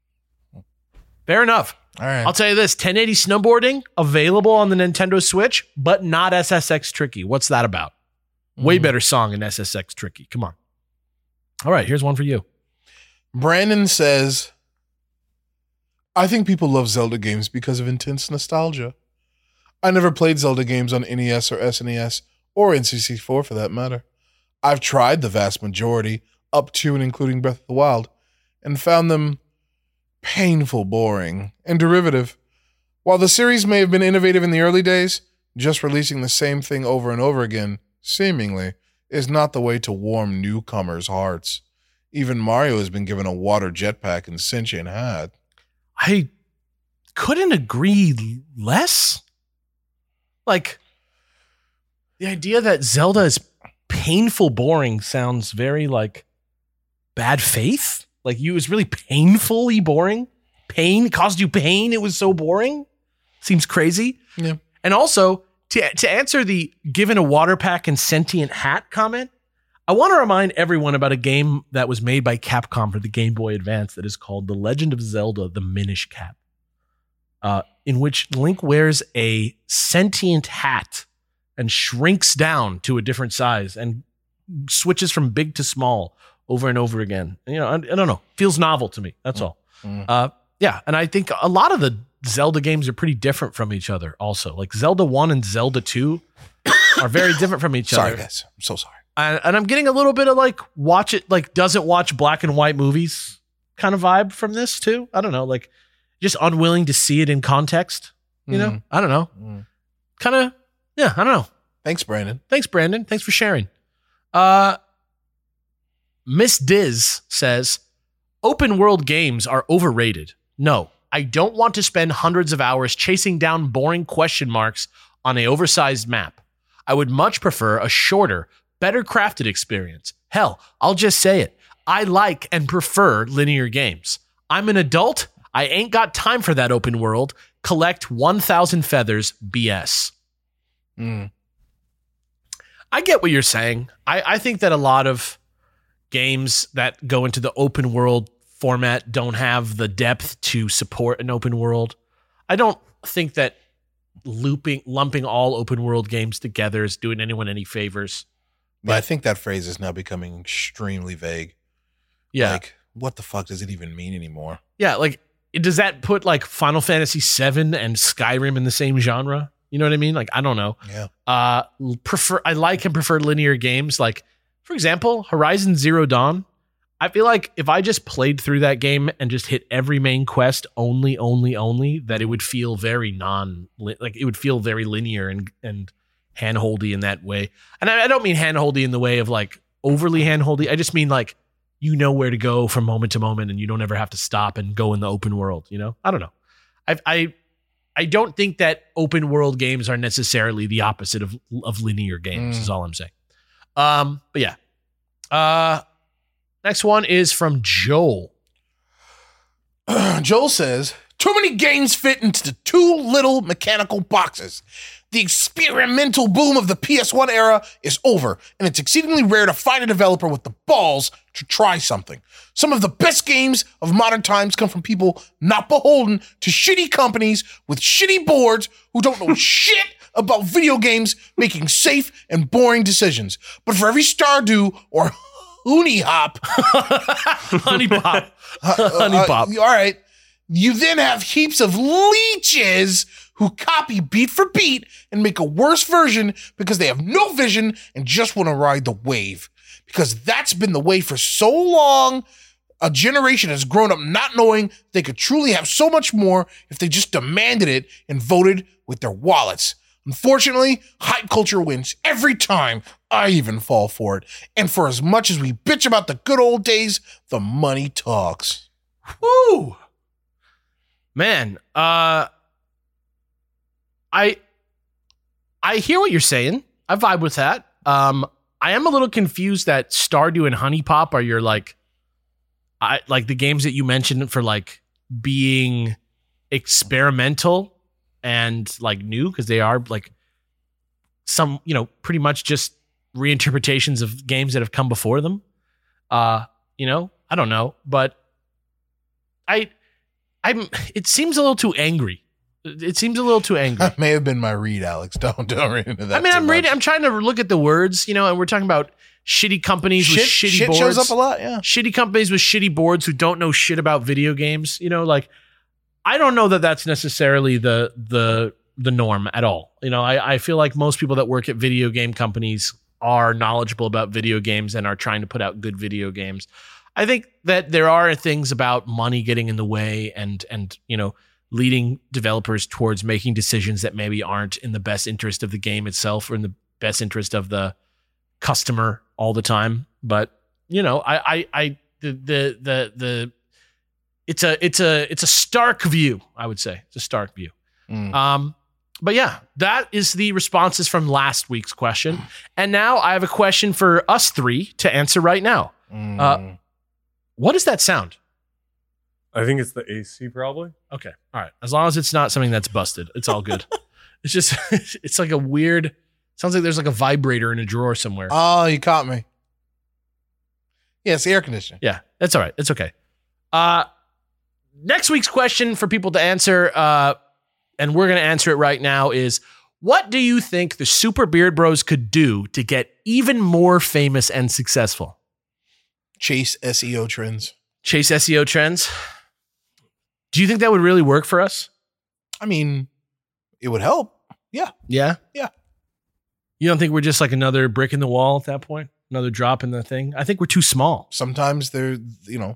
Fair enough. All right. I'll tell you this, 1080 snowboarding available on the Nintendo Switch, but not SSX Tricky. What's that about? Way better song in SSX Tricky. Come on. All right, here's one for you. Brandon says, I think people love Zelda games because of intense nostalgia. I never played Zelda games on NES or SNES or N64 for that matter. I've tried the vast majority, up to and including Breath of the Wild, and found them painful, boring, and derivative. While the series may have been innovative in the early days, just releasing the same thing over and over again, seemingly, is not the way to warm newcomers' hearts. Even Mario has been given a water jetpack and sentient hat. I couldn't agree less. Like, the idea that Zelda is painful boring sounds very, like, bad faith. Like, it was really painfully boring. Pain caused you pain. It was so boring. Seems crazy. Yeah. And also, to answer the given a water pack and sentient hat comment, I want to remind everyone about a game that was made by Capcom for the Game Boy Advance that is called The Legend of Zelda: The Minish Cap, in which Link wears a sentient hat and shrinks down to a different size and switches from big to small over and over again. You know, I don't know. Feels novel to me. That's all. Yeah, and I think a lot of the Zelda games are pretty different from each other also. Like Zelda 1 and Zelda 2 are very different from each other. Sorry, guys. I'm so sorry. And I'm getting a little bit of like doesn't watch black and white movies kind of vibe from this too. I don't know, like just unwilling to see it in context, you know? I don't know. Kind of, yeah, I don't know. Thanks, Brandon. Thanks, Brandon. Thanks for sharing. Miss Diz says, open world games are overrated. No, I don't want to spend hundreds of hours chasing down boring question marks on an oversized map. I would much prefer a shorter, better crafted experience. Hell, I'll just say it. I like and prefer linear games. I'm an adult. I ain't got time for that open world. Collect 1,000 feathers BS. I get what you're saying. I think that a lot of games that go into the open world format don't have the depth to support an open world. I don't think that lumping all open world games together is doing anyone any favors. But I think that phrase is now becoming extremely vague. Yeah. Like, what the fuck does it even mean anymore? Yeah, like, does that put like Final Fantasy VII and Skyrim in the same genre? You know what I mean? Like, I don't know. Yeah. I like and prefer linear games. Like, for example, Horizon Zero Dawn. I feel like if I just played through that game and just hit every main quest only, that it would feel very it would feel very linear and handholdy in that way. And I don't mean handholdy in the way of like overly handholdy. I just mean like, you know where to go from moment to moment and you don't ever have to stop and go in the open world, you know? I don't know. I don't think that open world games are necessarily the opposite of linear games is all I'm saying. But yeah. Next one is from Joel. Joel says, too many games fit into too little mechanical boxes. The experimental boom of the PS1 era is over, and it's exceedingly rare to find a developer with the balls to try something. Some of the best games of modern times come from people not beholden to shitty companies with shitty boards who don't know shit about video games making safe and boring decisions. But for every Stardew or Honey Hop, Honey Pop. All right. You then have heaps of leeches who copy beat for beat and make a worse version because they have no vision and just want to ride the wave. Because that's been the way for so long. A generation has grown up not knowing they could truly have so much more if they just demanded it and voted with their wallets. Unfortunately, hype culture wins every time. I even fall for it. And for as much as we bitch about the good old days, the money talks. I hear what you're saying. I vibe with that. I am a little confused that Stardew and Honey Pop are your like the games that you mentioned for like being experimental and like new, because they are like some, pretty much just reinterpretations of games that have come before them. I don't know, but it seems a little too angry. It seems a little too angry. That may have been my read, Alex. Don't read into that. I mean, I'm trying to look at the words, and we're talking about shitty companies with shitty boards. Shit shows up a lot, yeah. Shitty companies with shitty boards who don't know shit about video games. Like I don't know that that's necessarily the norm at all. I feel like most people that work at video game companies are knowledgeable about video games and are trying to put out good video games. I think that there are things about money getting in the way and leading developers towards making decisions that maybe aren't in the best interest of the game itself or in the best interest of the customer all the time. But it's a stark view, I would say. It's a stark view. But yeah, that is the responses from last week's question. And now I have a question for us three to answer right now. What does that sound? I think it's the AC probably. Okay. All right. As long as it's not something that's busted, it's all good. It's just, it's like a weird, sounds like there's like a vibrator in a drawer somewhere. Oh, you caught me. Yeah, it's the air conditioner. Yeah, that's all right. It's okay. Next week's question for people to answer, and we're going to answer it right now, is what do you think the Super Beard Bros could do to get even more famous and successful? Chase SEO trends. Chase SEO trends? Do you think that would really work for us? I mean, it would help. Yeah. Yeah? Yeah. You don't think we're just like another brick in the wall at that point? Another drop in the thing? I think we're too small. Sometimes if you're going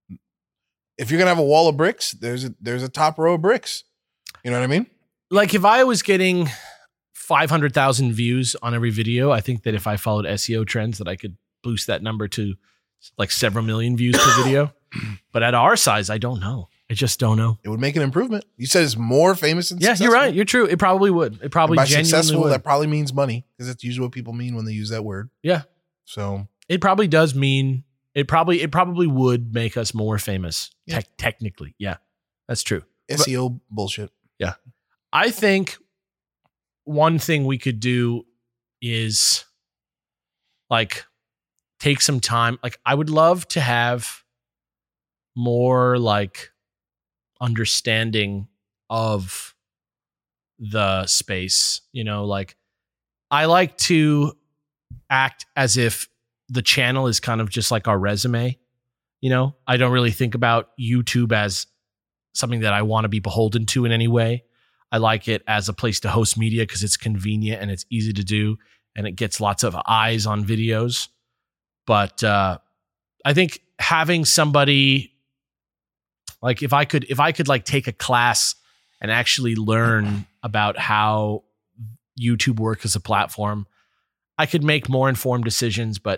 to have a wall of bricks, there's a top row of bricks. You know what I mean? Like if I was getting 500,000 views on every video, I think that if I followed SEO trends that I could boost that number to like several million views per video. But at our size, I don't know. I just don't know. It would make an improvement. You said it's more famous and successful? Yeah, you're right. You're true. It probably would. It probably by genuinely successful, would. That probably means money, because that's usually what people mean when they use that word. Yeah. So it probably does mean it probably would make us more famous. Yeah. Technically. Yeah. That's true. SEO bullshit. Yeah. I think one thing we could do is like take some time. Like I would love to have more like understanding of the space, like I like to act as if the channel is kind of just like our resume. I don't really think about YouTube as something that I want to be beholden to in any way. I like it as a place to host media because it's convenient and it's easy to do and it gets lots of eyes on videos. But I think having somebody like if I could like take a class and actually learn about how YouTube works as a platform, I could make more informed decisions. But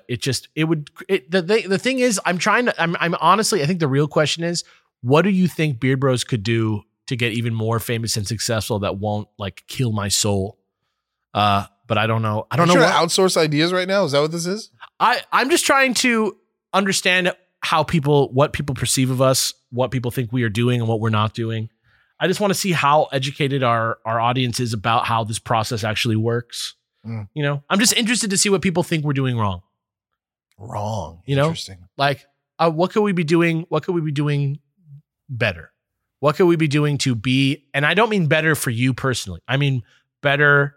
the thing is, I'm honestly, I think the real question is, what do you think Beard Bros could do to get even more famous and successful that won't like kill my soul? But I don't know. I don't know. Trying to outsource ideas right now? Is that what this is? I'm just trying to understand what people perceive of us, what people think we are doing and what we're not doing. I just want to see how educated our audience is about how this process actually works. I'm just interested to see what people think we're doing wrong. Interesting. Like what could we be doing? What could we be doing better? What could we be doing to be, and I don't mean better for you personally. I mean better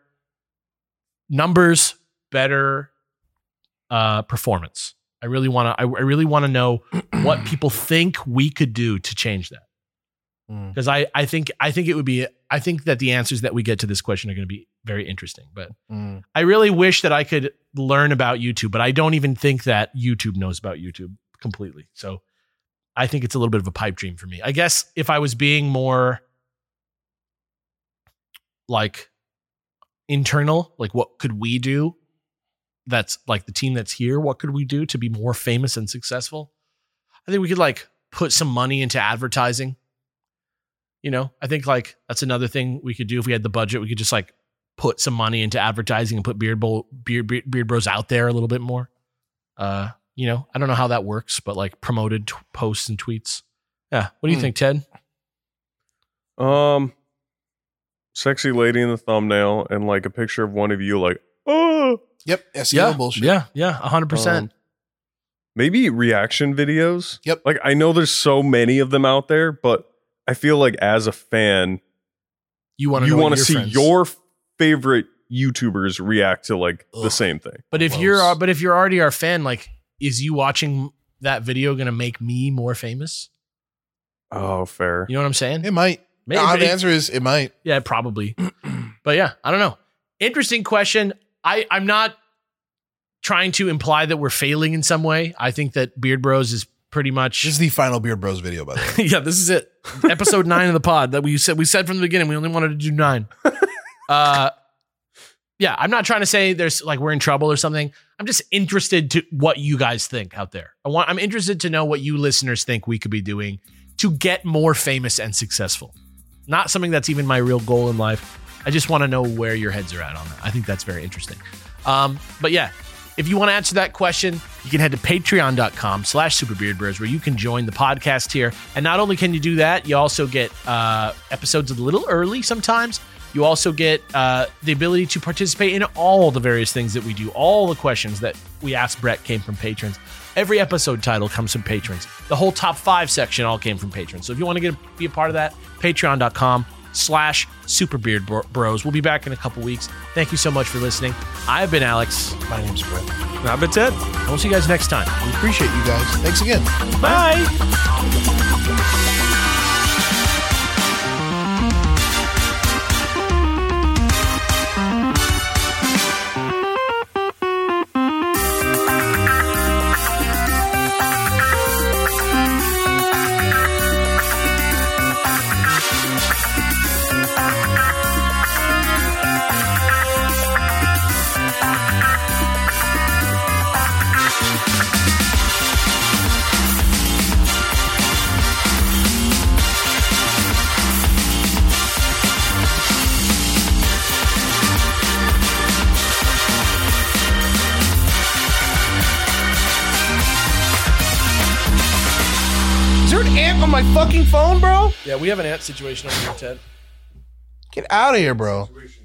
numbers, better performance. I really want to know what people think we could do to change that. Because I think that the answers that we get to this question are going to be very interesting. But I really wish that I could learn about YouTube, but I don't even think that YouTube knows about YouTube completely. So I think it's a little bit of a pipe dream for me. I guess if I was being more like internal, like what could we do? That's like the team that's here. What could we do to be more famous and successful? I think we could like put some money into advertising. I think like that's another thing we could do if we had the budget. We could just like put some money into advertising and put Beard Bros out there a little bit more. I don't know how that works, but like promoted posts and tweets. Yeah. What do you think, Ted? Sexy lady in the thumbnail and like a picture of one of you like, oh. Yep. SEO bullshit. Yeah. 100%. Maybe reaction videos. Yep. Like I know there's so many of them out there, but I feel like as a fan, you want to see friends. your favorite YouTubers react to like the same thing. But if you're already our fan, like, is you watching that video going to make me more famous? Oh, fair. You know what I'm saying? It might. Maybe. The answer is it might. Yeah, probably. But yeah, I don't know. Interesting question. I'm not trying to imply that we're failing in some way. I think that Beard Bros is pretty much. This is the final Beard Bros video, by the way. Yeah, this is it. Episode 9 of the pod that we said from the beginning we only wanted to do 9. Yeah, I'm not trying to say there's like we're in trouble or something. I'm just interested to what you guys think out there. I'm interested to know what you listeners think we could be doing to get more famous and successful. Not something that's even my real goal in life. I just want to know where your heads are at on that. I think that's very interesting. But yeah, if you want to answer that question, you can head to patreon.com/superbeardbros where you can join the podcast here. And not only can you do that, you also get episodes a little early sometimes. You also get the ability to participate in all the various things that we do. All the questions that we asked Brett came from patrons. Every episode title comes from patrons. The whole top 5 section all came from patrons. So if you want to be a part of that, patreon.com/superbeardbros. We'll be back in a couple weeks. Thank you so much for listening. I've been Alex. My name's Brett. And I've been Ted. And we'll see you guys next time. We appreciate you guys. Thanks again. Bye. Is there an ant on my fucking phone, bro? Yeah, we have an ant situation over here, Ted. Get out of here, bro.